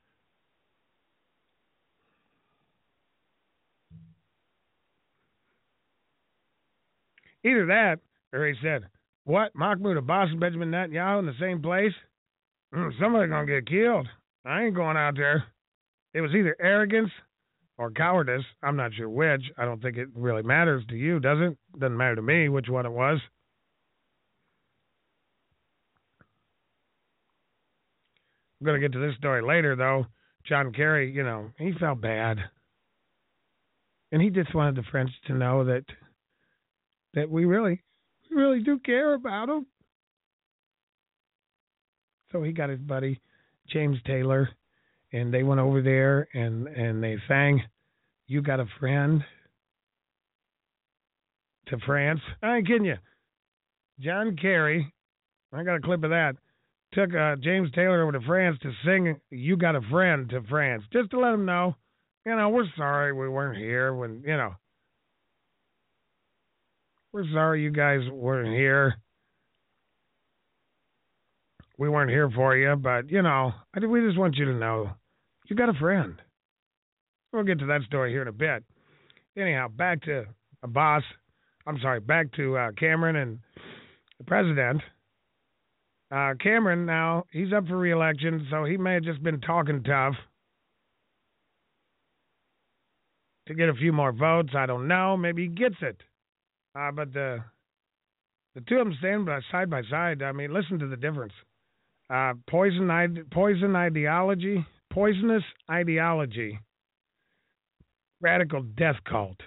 Either that, or he said, what, Mahmoud Abbas and Benjamin Netanyahu in the same place? Mm, somebody's going to get killed. I ain't going out there. It was either arrogance or cowardice. I'm not sure which. I don't think it really matters to you, does it? Doesn't matter to me which one it was. I'm going to get to this story later, though. John Kerry, you know, he felt bad. And he just wanted the French to know that that we really, we really do care about them. So he got his buddy James Taylor, and they went over there and, and they sang "You Got a Friend" to France. I ain't kidding you. John Kerry, I got a clip of that, took uh, James Taylor over to France to sing "You Got a Friend" to France, just to let him know, you know, we're sorry we weren't here when, you know, we're sorry you guys weren't here. We weren't here for you, but, you know, I we just want you to know you got a friend. We'll get to that story here in a bit. Anyhow, back to a boss. I'm sorry, back to uh, Cameron and the president. Uh, Cameron, now, he's up for re-election, so he may have just been talking tough to get a few more votes. I don't know. Maybe he gets it. Uh, but the the two of them stand by, side by side. I mean, listen to the difference. Uh, poison, poison ideology, poisonous ideology, radical death cult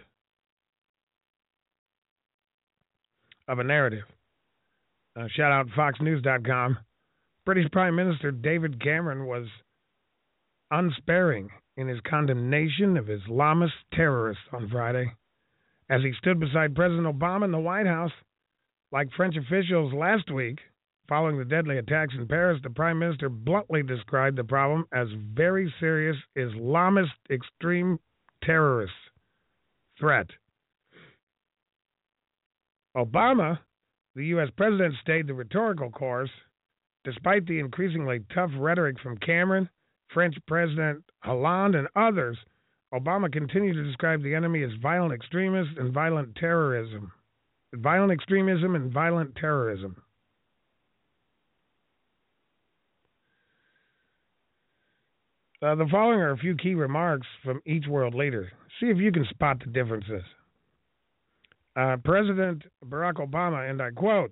of a narrative. Uh, shout out fox news dot com. British Prime Minister David Cameron was unsparing in his condemnation of Islamist terrorists on Friday as he stood beside President Obama in the White House. Like French officials last week, following the deadly attacks in Paris, the Prime Minister bluntly described the problem as very serious Islamist extreme terrorist threat. Obama, the U S president, stayed the rhetorical course. Despite the increasingly tough rhetoric from Cameron, French President Hollande, and others, Obama continued to describe the enemy as violent extremists and violent terrorism. Violent extremism and violent terrorism. Uh, the following are a few key remarks from each world leader. See if you can spot the differences. Uh, President Barack Obama, and I quote,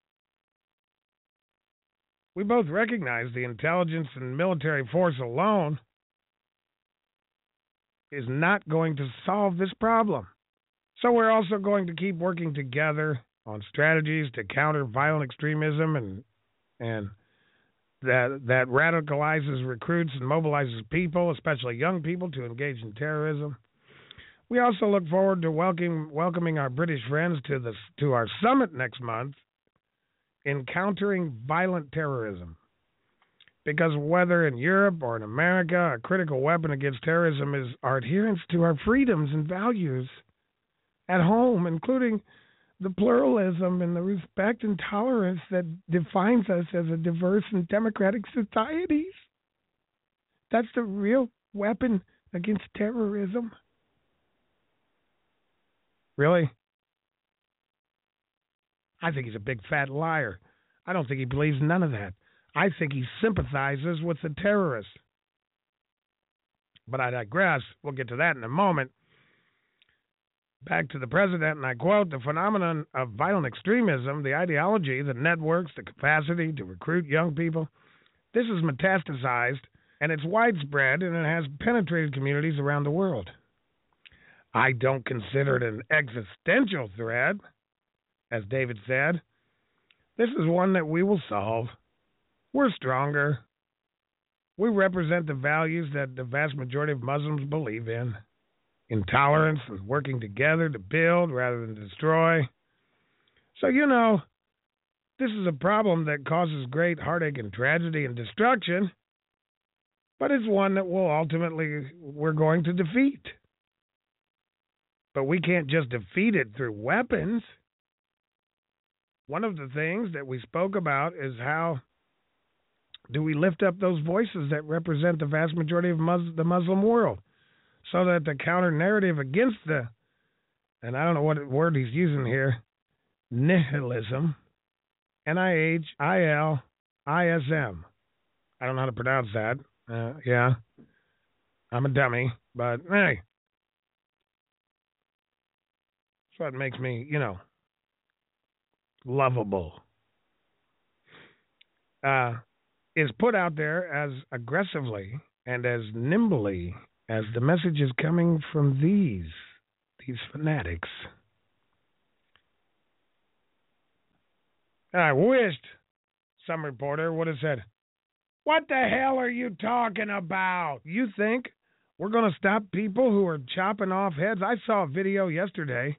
"We both recognize the intelligence and military force alone is not going to solve this problem. So we're also going to keep working together on strategies to counter violent extremism and and that that radicalizes recruits and mobilizes people, especially young people, to engage in terrorism. We also look forward to welcoming welcoming our British friends to the to our summit next month in countering violent terrorism. Because whether in Europe or in America, a critical weapon against terrorism is our adherence to our freedoms and values at home, including the pluralism and the respect and tolerance that defines us as a diverse and democratic societies. That's the real weapon against terrorism." Really? I think he's a big fat liar. I don't think he believes none of that. I think he sympathizes with the terrorists. But I digress. We'll get to that in a moment. Back to the president, and I quote, "The phenomenon of violent extremism, the ideology, the networks, the capacity to recruit young people, this is metastasized, and it's widespread, and it has penetrated communities around the world. I don't consider it an existential threat, as David said. This is one that we will solve. We're stronger. We represent the values that the vast majority of Muslims believe in. Intolerance and working together to build rather than destroy. So, you know, this is a problem that causes great heartache and tragedy and destruction, but it's one that will ultimately, we're going to defeat. But we can't just defeat it through weapons. One of the things that we spoke about is how do we lift up those voices that represent the vast majority of Mus- the Muslim world, so that the counter-narrative against the, and I don't know what word he's using here, nihilism, N I H I L I S M. I don't know how to pronounce that. Uh, yeah, I'm a dummy, but hey. So it makes me, you know, lovable. Uh, is put out there as aggressively and as nimbly as the message is coming from these, these fanatics. I wished some reporter would have said, What the hell are you talking about? You think we're going to stop people who are chopping off heads? I saw a video yesterday,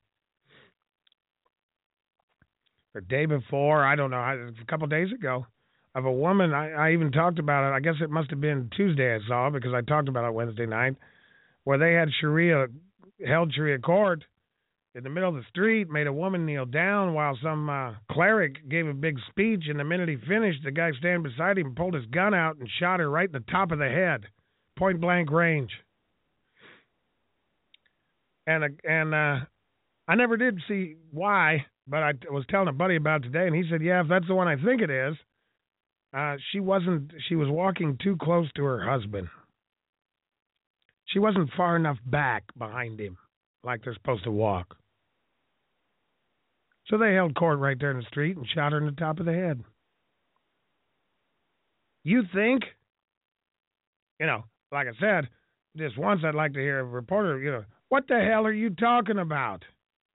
or day before, I don't know, a couple days ago, of a woman. I, I even talked about it. I guess it must have been Tuesday I saw it because I talked about it Wednesday night, where they had Sharia, held Sharia court in the middle of the street, made a woman kneel down while some uh, cleric gave a big speech, and the minute he finished, the guy standing beside him pulled his gun out and shot her right in the top of the head, point blank range. And uh, and uh, I never did see why, but I was telling a buddy about it today, and he said, yeah, if that's the one I think it is, uh, she wasn't, she was walking too close to her husband. She wasn't far enough back behind him like they're supposed to walk. So they held court right there in the street and shot her in the top of the head. You think, you know, like I said, just once I'd like to hear a reporter, you know, what the hell are you talking about?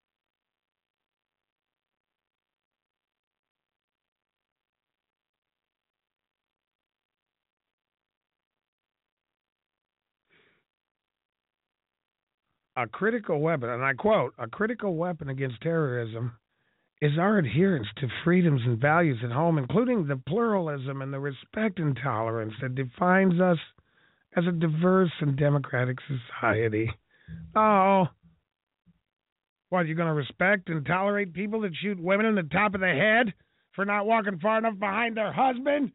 A critical weapon, and I quote, a critical weapon against terrorism is our adherence to freedoms and values at home, including the pluralism and the respect and tolerance that defines us as a diverse and democratic society. Oh, what, you're going to respect and tolerate people that shoot women in the top of the head for not walking far enough behind their husband?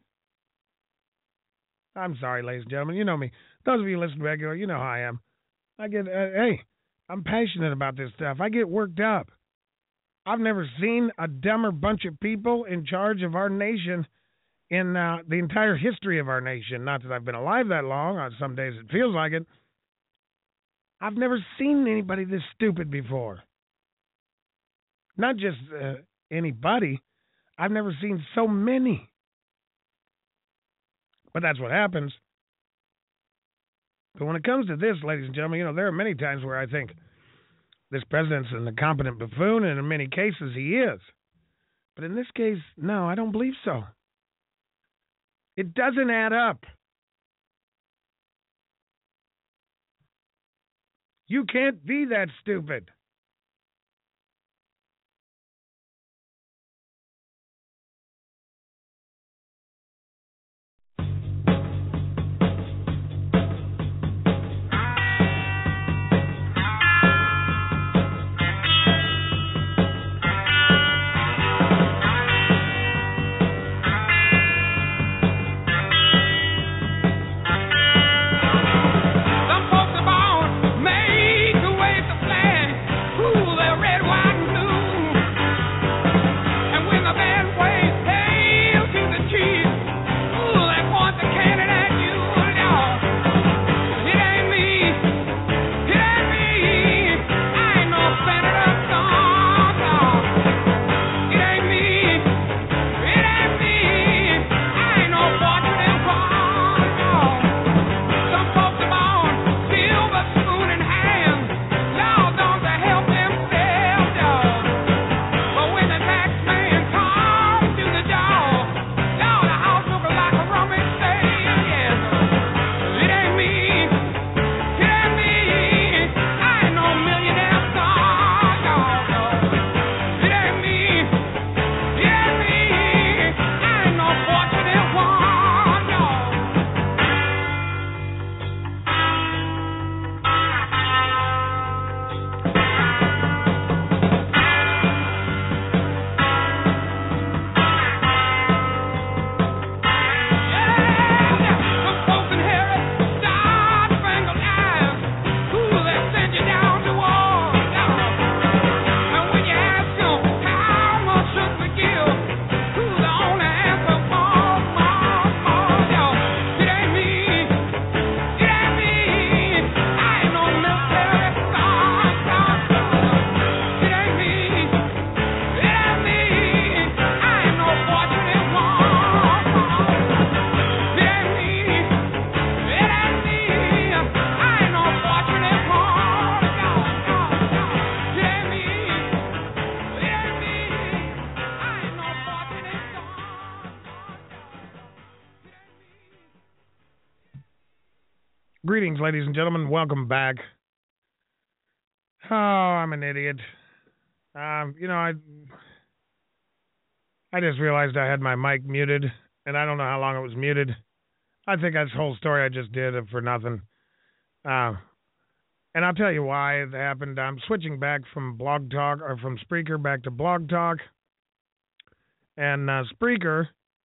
I'm sorry, ladies and gentlemen, you know me. Those of you who listen regular, you know how I am. I get, uh, hey, I'm passionate about this stuff. I get worked up. I've never seen a dumber bunch of people in charge of our nation in uh, the entire history of our nation. Not that I've been alive that long. On some days it feels like it. I've never seen anybody this stupid before. Not just uh, anybody. I've never seen so many. But that's what happens. But when it comes to this, ladies and gentlemen, you know, there are many times where I think this president's an incompetent buffoon, and in many cases he is. But in this case, no, I don't believe so. It doesn't add up. You can't be that stupid. Some folks are born made to wave the flag. Greetings, ladies and gentlemen. Welcome back. Oh, I'm an idiot. Um, you know, I I just realized I had my mic muted, and I don't know how long it was muted. I think that's the whole story I just did for nothing. Uh, and I'll tell you why it happened. I'm switching back from Blog Talk, or from Spreaker back to Blog Talk. And uh, Spreaker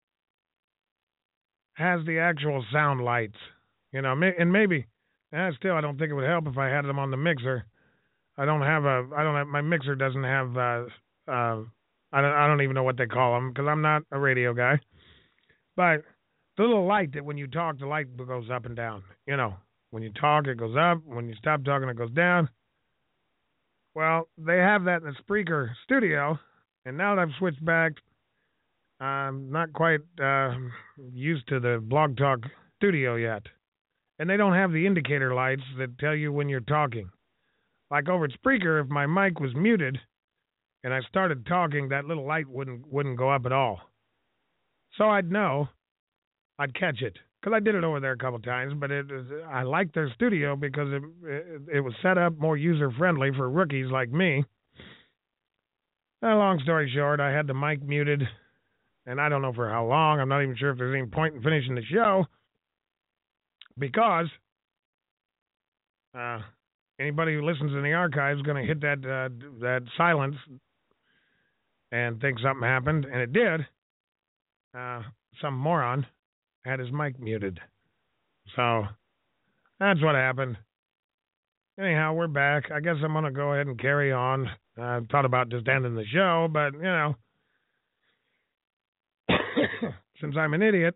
has the actual sound lights. You know, and maybe, eh, still, I don't think it would help if I had them on the mixer. I don't have a, I don't have, my mixer doesn't have, uh, uh, I don't, I don't even know what they call them because I'm not a radio guy. But the little light that when you talk, the light goes up and down. You know, when you talk, it goes up. When you stop talking, it goes down. Well, they have that in the Spreaker studio, and now that I've switched back, I'm not quite uh, used to the Blog Talk studio yet. And they don't have the indicator lights that tell you when you're talking. Like over at Spreaker, if my mic was muted and I started talking, that little light wouldn't wouldn't go up at all. So I'd know, I'd catch it. Because I did it over there a couple times, but it was, I liked their studio because it, it, it was set up more user-friendly for rookies like me. Uh, long story short, I had the mic muted, and I don't know for how long. I'm not even sure if there's any point in finishing the show. Because uh, anybody who listens in the archive is going to hit that uh, that silence and think something happened, and it did. Uh, some moron had his mic muted. So that's what happened. Anyhow, we're back. I guess I'm going to go ahead and carry on. I uh, thought about just ending the show, but, you know, since I'm an idiot,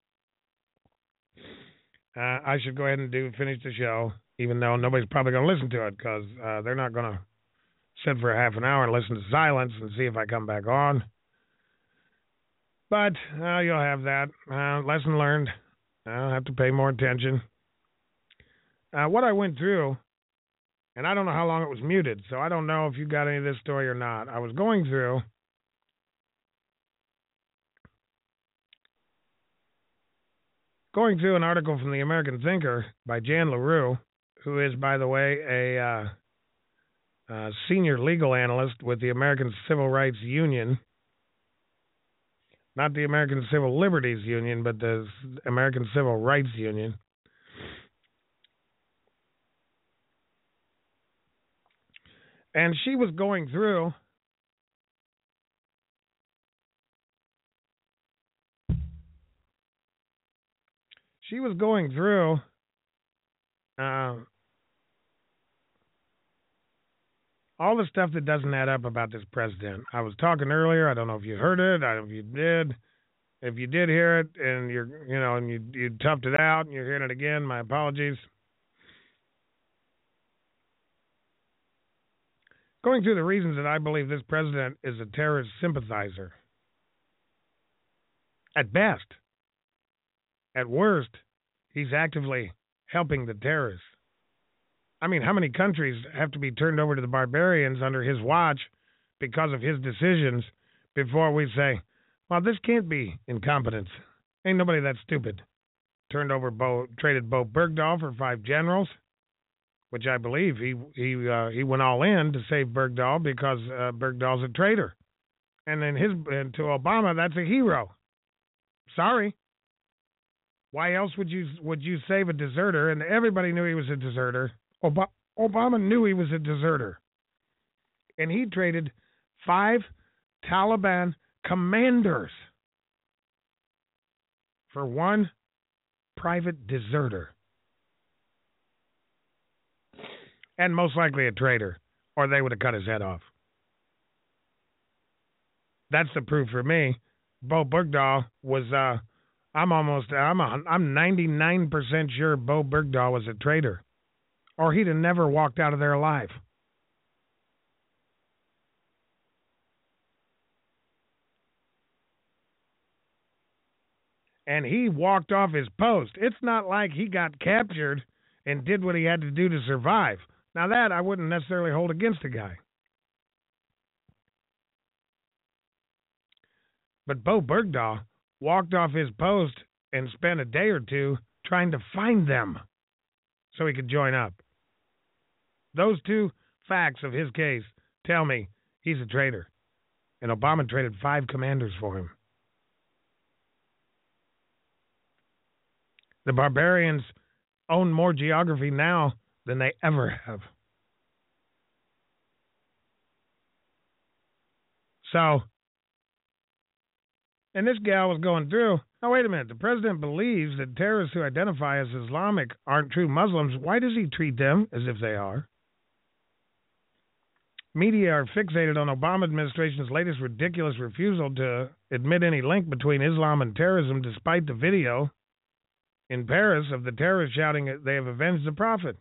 Uh, I should go ahead and do finish the show, even though nobody's probably going to listen to it because uh, they're not going to sit for a half an hour and listen to silence and see if I come back on. But uh, you'll have that. Uh, lesson learned. I'll have to pay more attention. Uh, what I went through, and I don't know how long it was muted, so I don't know if you got any of this story or not. I was going through... Going through an article from the American Thinker by Jan LaRue, who is, by the way, a uh, uh, senior legal analyst with the American Civil Rights Union. Not the American Civil Liberties Union, but the American Civil Rights Union. And she was going through... She was going through uh, all the stuff that doesn't add up about this president. I was talking earlier. I don't know if you heard it. I don't know if you did. If you did hear it, and you're, you know, and you you toughed it out, and you're hearing it again, my apologies. Going through the reasons that I believe this president is a terrorist sympathizer. At best. At worst, he's actively helping the terrorists. I mean, how many countries have to be turned over to the barbarians under his watch because of his decisions before we say, well, this can't be incompetence. Ain't nobody that stupid. Turned over Bo, traded Bo Bergdahl for five generals, which I believe he he uh, he went all in to save Bergdahl because uh, Bergdahl's a traitor. And then his and to Obama, that's a hero. Sorry. Why else would you would you save a deserter? And everybody knew he was a deserter. Ob- Obama knew he was a deserter. And he traded five Taliban commanders for one private deserter. And most likely a traitor, or they would have cut his head off. That's the proof for me. Bo Bergdahl was... Uh, I'm almost, I'm a, I'm ninety-nine percent sure Bo Bergdahl was a traitor, or he'd have never walked out of there alive. And he walked off his post. It's not like he got captured and did what he had to do to survive. Now that I wouldn't necessarily hold against the guy. But Bo Bergdahl walked off his post and spent a day or two trying to find them. so he could join up. Those two facts of his case tell me he's a traitor. And Obama traded five commanders for him. The barbarians own more geography now than they ever have. So, and this gal was going through, now wait a minute, the president believes that terrorists who identify as Islamic aren't true Muslims. Why does he treat them as if they are? Media are fixated on Obama administration's latest ridiculous refusal to admit any link between Islam and terrorism, despite the video in Paris of the terrorists shouting they have avenged the Prophet.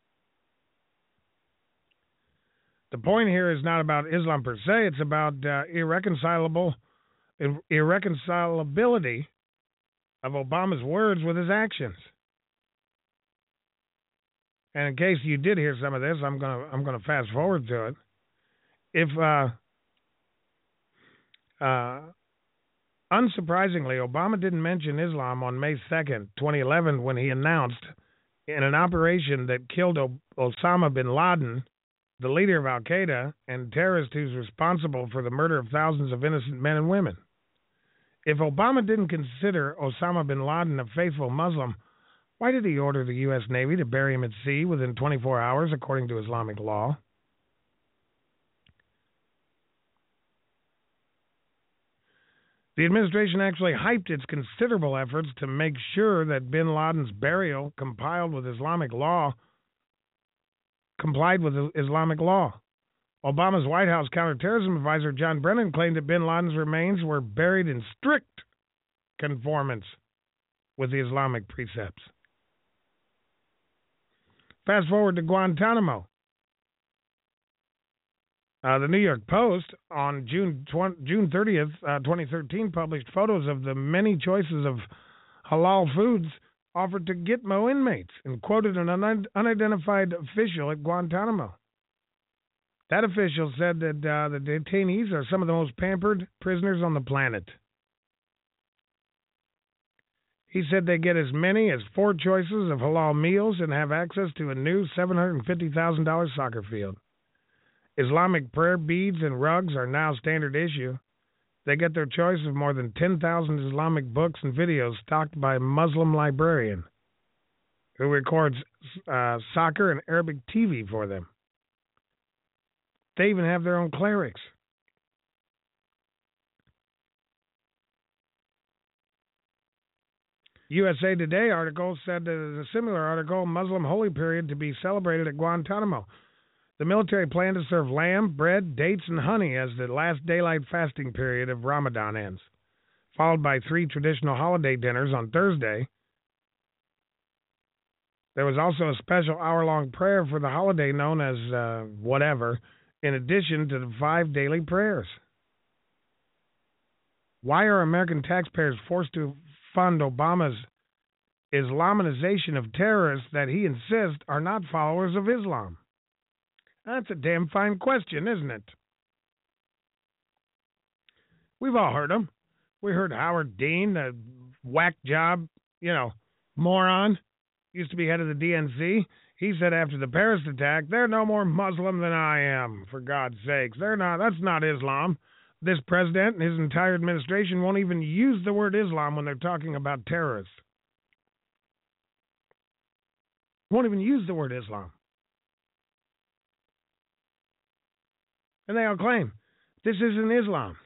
The point here is not about Islam per se, it's about uh, irreconcilable irreconcilability of Obama's words with his actions. And in case you did hear some of this, I'm gonna I'm gonna fast forward to it. If uh, uh, unsurprisingly, Obama didn't mention Islam on May second, twenty eleven, when he announced in an operation that killed o- Osama bin Laden, the leader of Al-Qaeda and terrorist who's responsible for the murder of thousands of innocent men and women. If Obama didn't consider Osama bin Laden a faithful Muslim, why did he order the U S Navy to bury him at sea within twenty-four hours, according to Islamic law? The administration actually hyped its considerable efforts to make sure that bin Laden's burial compiled with Islamic law complied with Islamic law. Obama's White House counterterrorism advisor John Brennan claimed that bin Laden's remains were buried in strict conformance with the Islamic precepts. Fast forward to Guantanamo. Uh, the New York Post on June June thirtieth, uh, twenty thirteen, published photos of the many choices of halal foods offered to Gitmo inmates and quoted an un- unidentified official at Guantanamo. That official said that uh, the detainees are some of the most pampered prisoners on the planet. He said they get as many as four choices of halal meals and have access to a new seven hundred fifty thousand dollars soccer field. Islamic prayer beads and rugs are now standard issue. They get their choice of more than ten thousand Islamic books and videos stocked by a Muslim librarian who records uh, soccer and Arabic T V for them. They even have their own clerics. U S A Today article said that there's a similar article, Muslim holy period to be celebrated at Guantanamo. The military planned to serve lamb, bread, dates, and honey as the last daylight fasting period of Ramadan ends, followed by three traditional holiday dinners on Thursday. There was also a special hour-long prayer for the holiday known as uh, whatever, in addition to the five daily prayers. Why are American taxpayers forced to fund Obama's Islamization of terrorists that he insists are not followers of Islam? That's a damn fine question, isn't it? We've all heard them. We heard Howard Dean, the whack job, you know, moron, used to be head of the D N C. He said after the Paris attack, they're no more Muslim than I am, for God's sakes. They're not, that's not Islam. This president and his entire administration won't even use the word Islam when they're talking about terrorists. Won't even use the word Islam. And they all claim, this isn't Islam.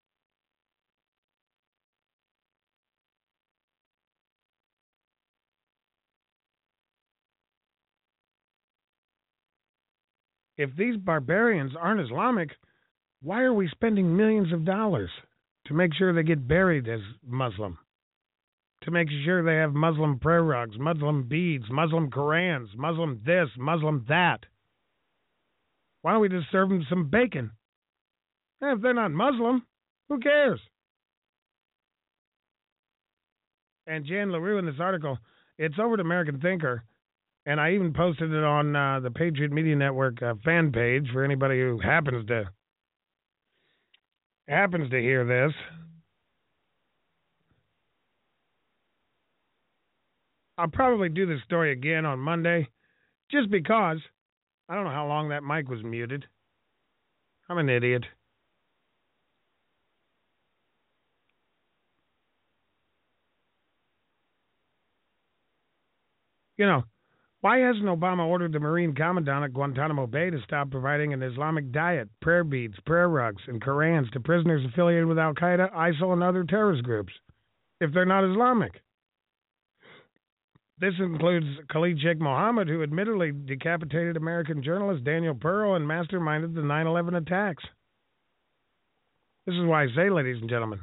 If these barbarians aren't Islamic, why are we spending millions of dollars to make sure they get buried as Muslim? To make sure they have Muslim prayer rugs, Muslim beads, Muslim Qurans, Muslim this, Muslim that? Why don't we just serve them some bacon? And if they're not Muslim, who cares? And Jan LaRue in this article, it's over at American Thinker, and I even posted it on uh, the Patriot Media Network uh, fan page for anybody who happens to happens to hear this. I'll probably do this story again on Monday, Just because. I don't know how long that mic was muted. I'm an idiot. You know, why hasn't Obama ordered the Marine Commandant at Guantanamo Bay to stop providing an Islamic diet, prayer beads, prayer rugs, and Korans to prisoners affiliated with Al-Qaeda, ISIL, and other terrorist groups, if they're not Islamic? This includes Khalid Sheikh Mohammed, who admittedly decapitated American journalist Daniel Pearl and masterminded the nine eleven attacks. This is why I say, ladies and gentlemen,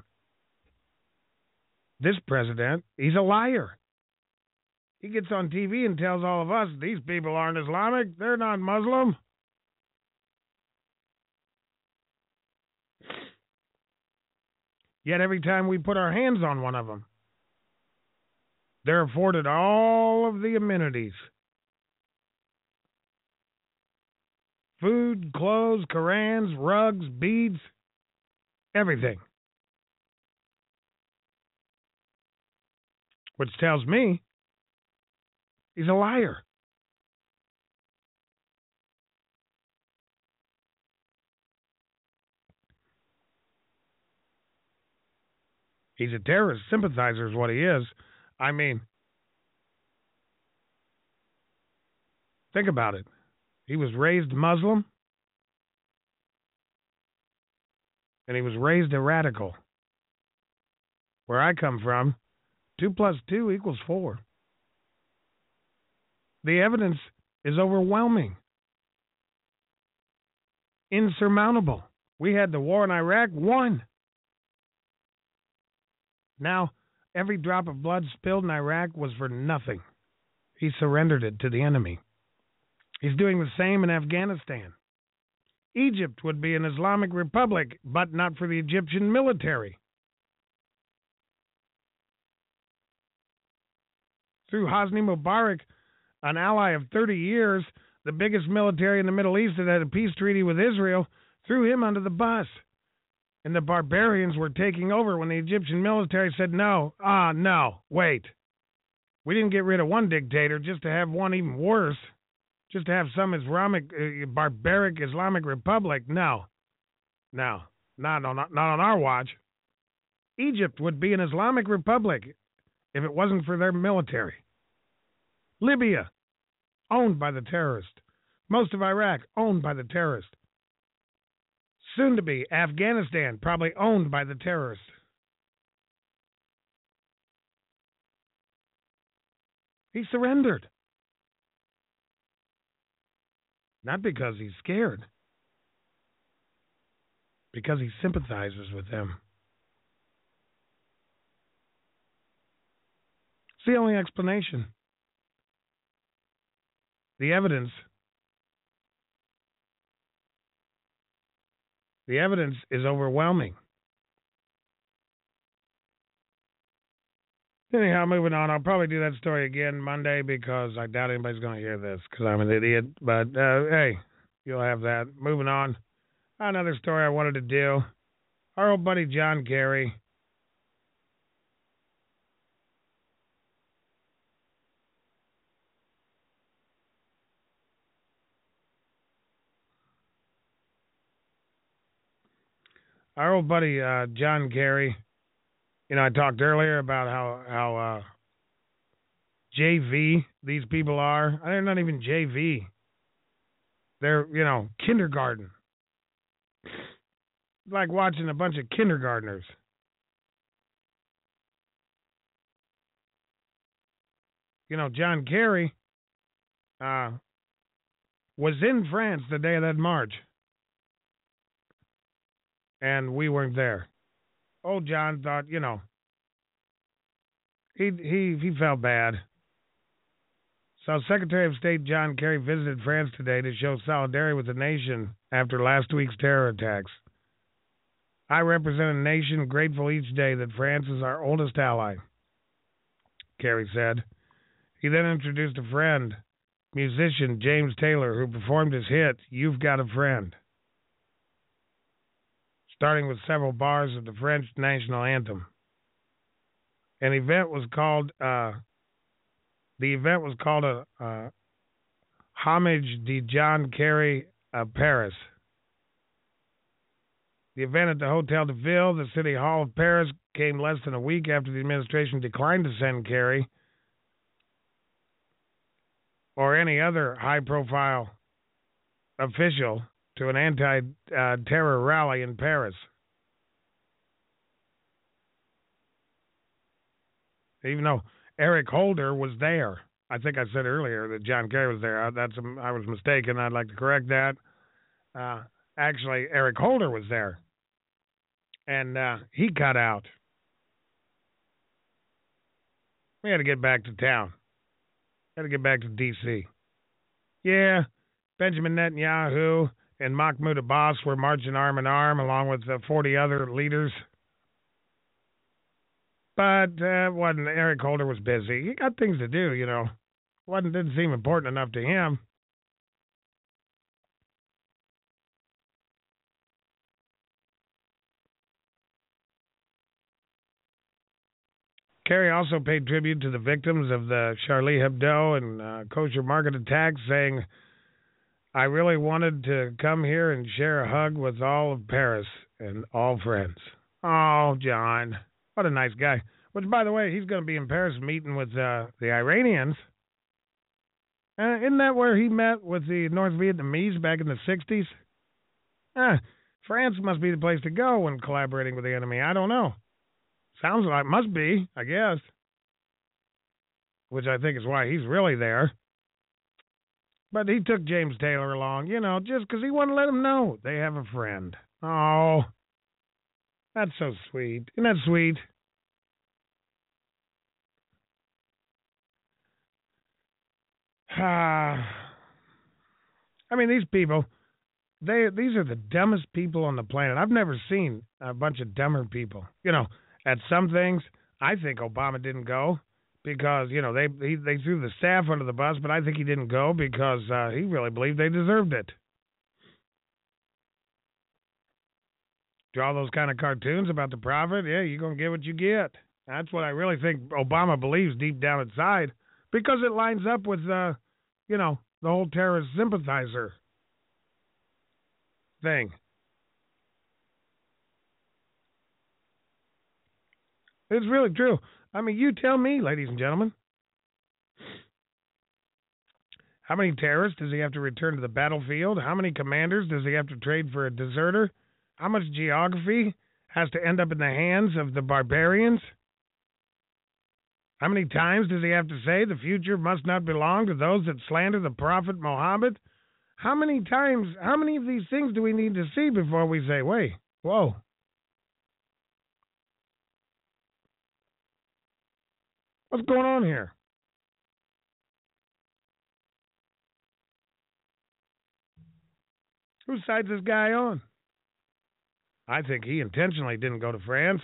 this president, he's a liar. He gets on T V and tells all of us, these people aren't Islamic, they're not Muslim. Yet every time we put our hands on one of them, they're afforded all of the amenities. Food, clothes, Korans, rugs, beads, everything. Which tells me he's a liar. He's a terrorist sympathizer is what he is. I mean, think about it. He was raised Muslim, and he was raised a radical. Where I come from, two plus two equals four. The evidence is overwhelming, insurmountable. We had the war in Iraq, won. Now, every drop of blood spilled in Iraq was for nothing. He surrendered it to the enemy. He's doing the same in Afghanistan. Egypt would be an Islamic republic, but not for the Egyptian military. Through Hosni Mubarak, an ally of thirty years, the biggest military in the Middle East that had a peace treaty with Israel, threw him under the bus. And the barbarians were taking over when the Egyptian military said, no, ah, no, wait. We didn't get rid of one dictator just to have one even worse, just to have some Islamic, uh, barbaric Islamic republic. No, no, not on, not on our watch. Egypt would be an Islamic republic if it wasn't for their military. Libya, owned by the terrorist. Most of Iraq, owned by the terrorist. Soon to be Afghanistan, probably owned by the terrorists. He surrendered. Not because he's scared, because he sympathizes with them. It's the only explanation. The evidence The evidence is overwhelming. Anyhow, moving on. I'll probably do that story again Monday because I doubt anybody's going to hear this because I'm an idiot. But, uh, hey, you'll have that. Moving on. Another story I wanted to do. Our old buddy John Kerry. Our old buddy uh, John Kerry, you know, I talked earlier about how how uh, J V these people are. They're not even J V. They're, you know, kindergarten. Like watching a bunch of kindergartners. You know, John Kerry uh, was in France the day of that march. And we weren't there. Old John thought, you know, he he he felt bad. So Secretary of State John Kerry visited France today to show solidarity with the nation after last week's terror attacks. I represent a nation grateful each day that France is our oldest ally, Kerry said. He then introduced a friend, musician James Taylor, who performed his hit, You've Got a Friend, starting with several bars of the French national anthem. An event was called, uh, the event was called a, uh, Homage de John Kerry of Paris. The event at the Hotel de Ville, the City Hall of Paris, came less than a week after the administration declined to send Kerry or any other high-profile official to an anti-terror rally in Paris. Even though Eric Holder was there. I think I said earlier that John Kerry was there. That's I was mistaken. I'd like to correct that. Uh, actually, Eric Holder was there. And uh, he cut out. We had to get back to town. Had to get back to D C. Yeah, Benjamin Netanyahu and Mahmoud Abbas were marching arm in arm along with uh, forty other leaders. But uh, wasn't Eric Holder was busy. He got things to do, you know. Wasn't didn't seem important enough to him. Kerry also paid tribute to the victims of the Charlie Hebdo and uh, kosher market attacks, saying, "I really wanted to come here and share a hug with all of Paris and all friends." Oh, John. What a nice guy. Which, by the way, he's going to be in Paris meeting with uh, the Iranians. Uh, isn't that where he met with the North Vietnamese back in the sixties? Uh, France must be the place to go when collaborating with the enemy. I don't know. Sounds like must be, I guess. Which I think is why he's really there. But he took James Taylor along, you know, just because he wanted to let him know they have a friend. Oh, that's so sweet. Isn't that sweet? Ah, I mean, these people, they these are the dumbest people on the planet. I've never seen a bunch of dumber people. You know, at some things, I think Obama didn't go because, you know, they he, they threw the staff under the bus, but I think he didn't go because uh, he really believed they deserved it. Draw those kind of cartoons about the prophet, yeah, you're going to get what you get. That's what I really think Obama believes deep down inside because it lines up with, uh, you know, the whole terrorist sympathizer thing. It's really true. I mean, you tell me, ladies and gentlemen. How many terrorists does he have to return to the battlefield? How many commanders does he have to trade for a deserter? How much geography has to end up in the hands of the barbarians? How many times does he have to say the future must not belong to those that slander the Prophet Muhammad? How many times, how many of these things do we need to see before we say, wait, whoa? What's going on here? Whose side's this guy on? I think he intentionally didn't go to France.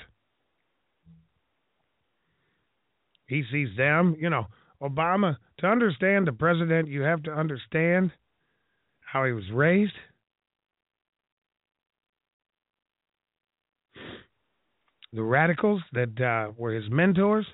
He sees them, you know, Obama, to understand the president, you have to understand how he was raised. The radicals that uh, were his mentors.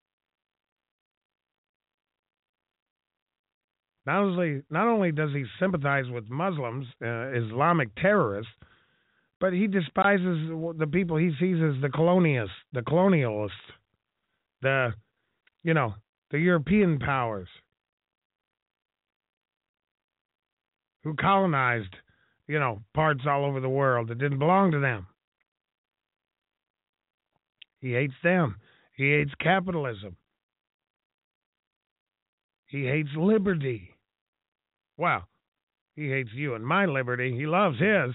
Not only, not only does he sympathize with Muslims, uh, Islamic terrorists, but he despises the people he sees as the colonialists, the colonialists, the, you know, the European powers who colonized, you know, parts all over the world that didn't belong to them. He hates them. He hates capitalism. He hates liberty. Well, he hates you and my liberty. He loves his.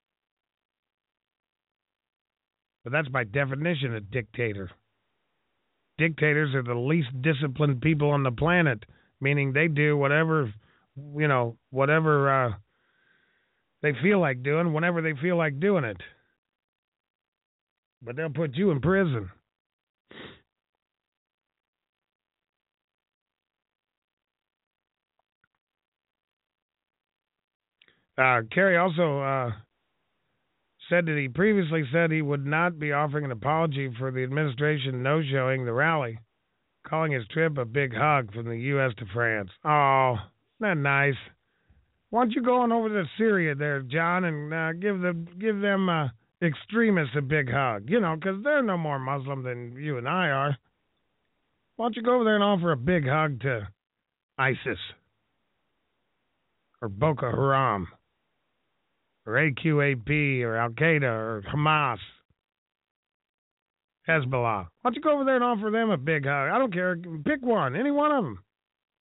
But that's by definition a dictator. Dictators are the least disciplined people on the planet, meaning they do whatever, you know, whatever uh, they feel like doing, whenever they feel like doing it. But they'll put you in prison. Uh, Kerry also uh, said that he previously said he would not be offering an apology for the administration no-showing the rally, calling his trip a big hug from the U S to France. Oh, Isn't that nice? Why don't you go on over to Syria there, John, and uh, give the give them uh, extremists a big hug? You know, because they're no more Muslim than you and I are. Why don't you go over there and offer a big hug to ISIS or Boko Haram or A Q A P or Al Qaeda or Hamas, Hezbollah? Why don't you go over there and offer them a big hug? I don't care. Pick one, any one of them.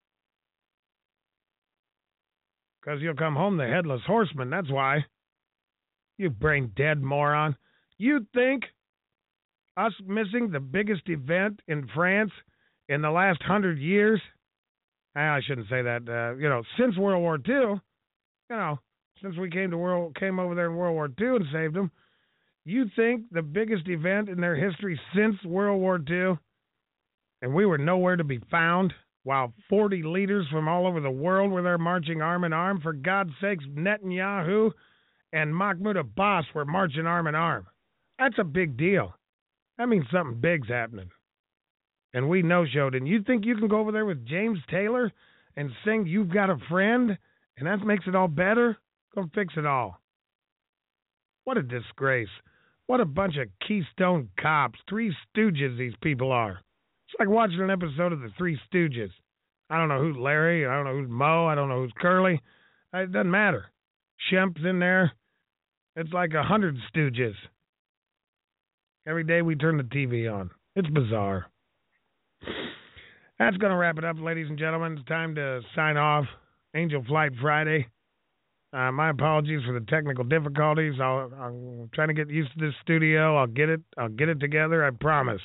Because you'll come home the headless horseman, that's why. You brain-dead moron. You think us missing the biggest event in France in the last hundred years? I shouldn't say that. Uh, you know, since World War Two, you know, since we came to world came over there in World War Two and saved them, you think the biggest event in their history since World War Two, and we were nowhere to be found, while forty leaders from all over the world were there marching arm in arm? For God's sakes, Netanyahu and Mahmoud Abbas were marching arm in arm. That's a big deal. That means something big's happening. And we no-showed. And you think you can go over there with James Taylor and sing You've Got a Friend, and that makes it all better? Go fix it all. What a disgrace. What a bunch of Keystone Cops, Three Stooges these people are. It's like watching an episode of the Three Stooges. I don't know who's Larry, I don't know who's Moe, I don't know who's Curly. It doesn't matter. Shemp's in there. It's like a hundred Stooges. Every day we turn the T V on. It's bizarre. That's going to wrap it up, ladies and gentlemen. It's time to sign off. Angel Flight Friday. Uh, my apologies for the technical difficulties. I'll, I'm trying to get used to this studio. I'll get it. I'll get it together. I promise.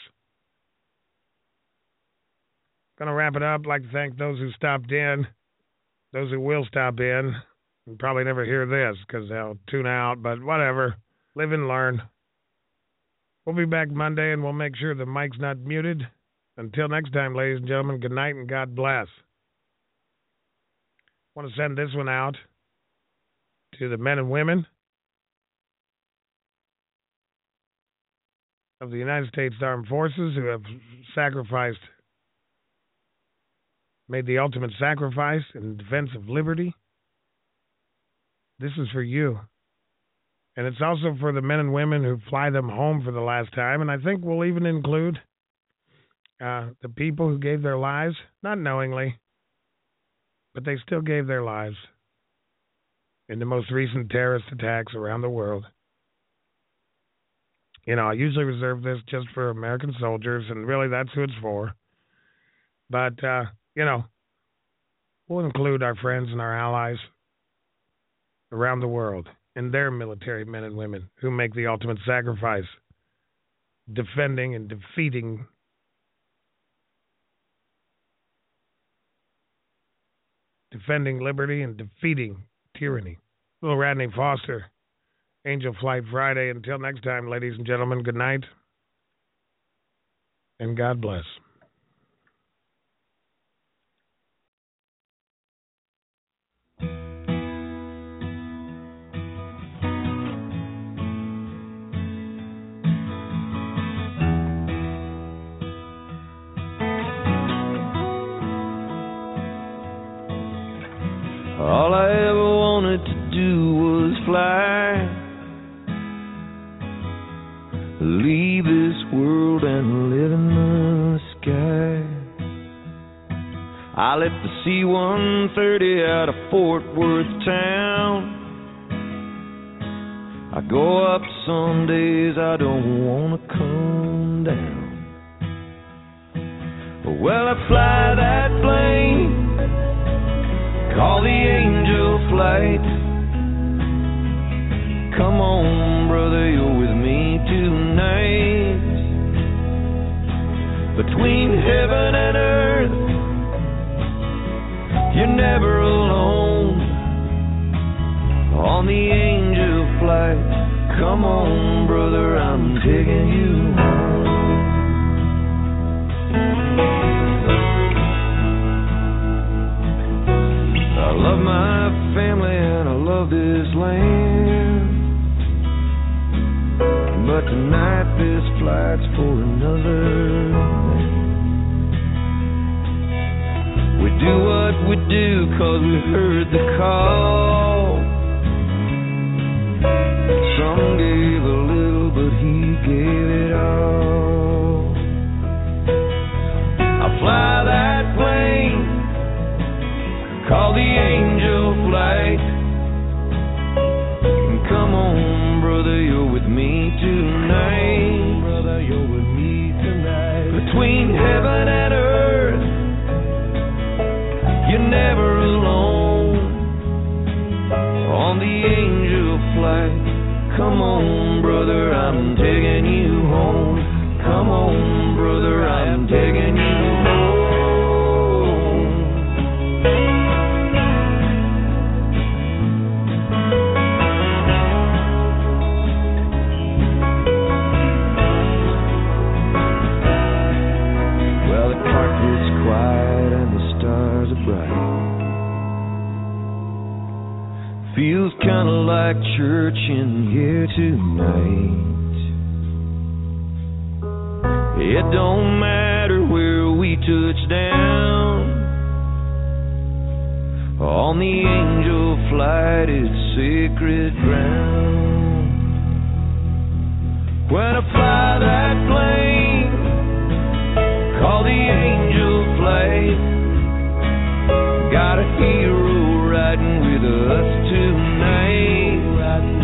Going to wrap it up. I'd like to thank those who stopped in, those who will stop in, and probably never hear this because they'll tune out, but whatever. Live and learn. We'll be back Monday, and we'll make sure the mic's not muted. Until next time, ladies and gentlemen, good night and God bless. I want to send this one out to the men and women of the United States Armed Forces who have sacrificed, made the ultimate sacrifice in defense of liberty. This is for you. And it's also for the men and women who fly them home for the last time. And I think we'll even include uh, the people who gave their lives, not knowingly, but they still gave their lives in the most recent terrorist attacks around the world. You know, I usually reserve this just for American soldiers, and really that's who it's for. But, uh, you know, we'll include our friends and our allies around the world and their military men and women who make the ultimate sacrifice, defending and defeating defending liberty and defeating tyranny. Little Radney Foster, Angel Flight Friday. Until next time, ladies and gentlemen, good night and God bless. All I ever wanted to do was fly, leave this world and live in the sky. I left the C one thirty out of Fort Worth town. I go up some days, I don't want to come down. Well, I fly that plane, call the Angel Flight. Come on, brother, you're with me tonight. Between heaven and earth, you're never alone. On the Angel Flight, come on, brother, I'm taking you home. I love my family and I love this land, but tonight this flight's for another man. We do what we do, 'cause we heard the call. Some gave a little, but he gave it all. I fly that plane called the Angel Flight. And come on, brother, you're with me tonight. Brother, you're with me tonight. Between heaven and earth, you're never alone. On the Angel Flight, come on, brother, I'm taking you home. Come on, brother, I'm taking you home. Well, the carpet's quiet and the stars are bright. Feels kinda like church in here tonight. It don't matter where we touch down. On the Angel Flight, it's sacred ground. When I fly that plane called the Angel Flight, got a hero riding with us tonight. Riding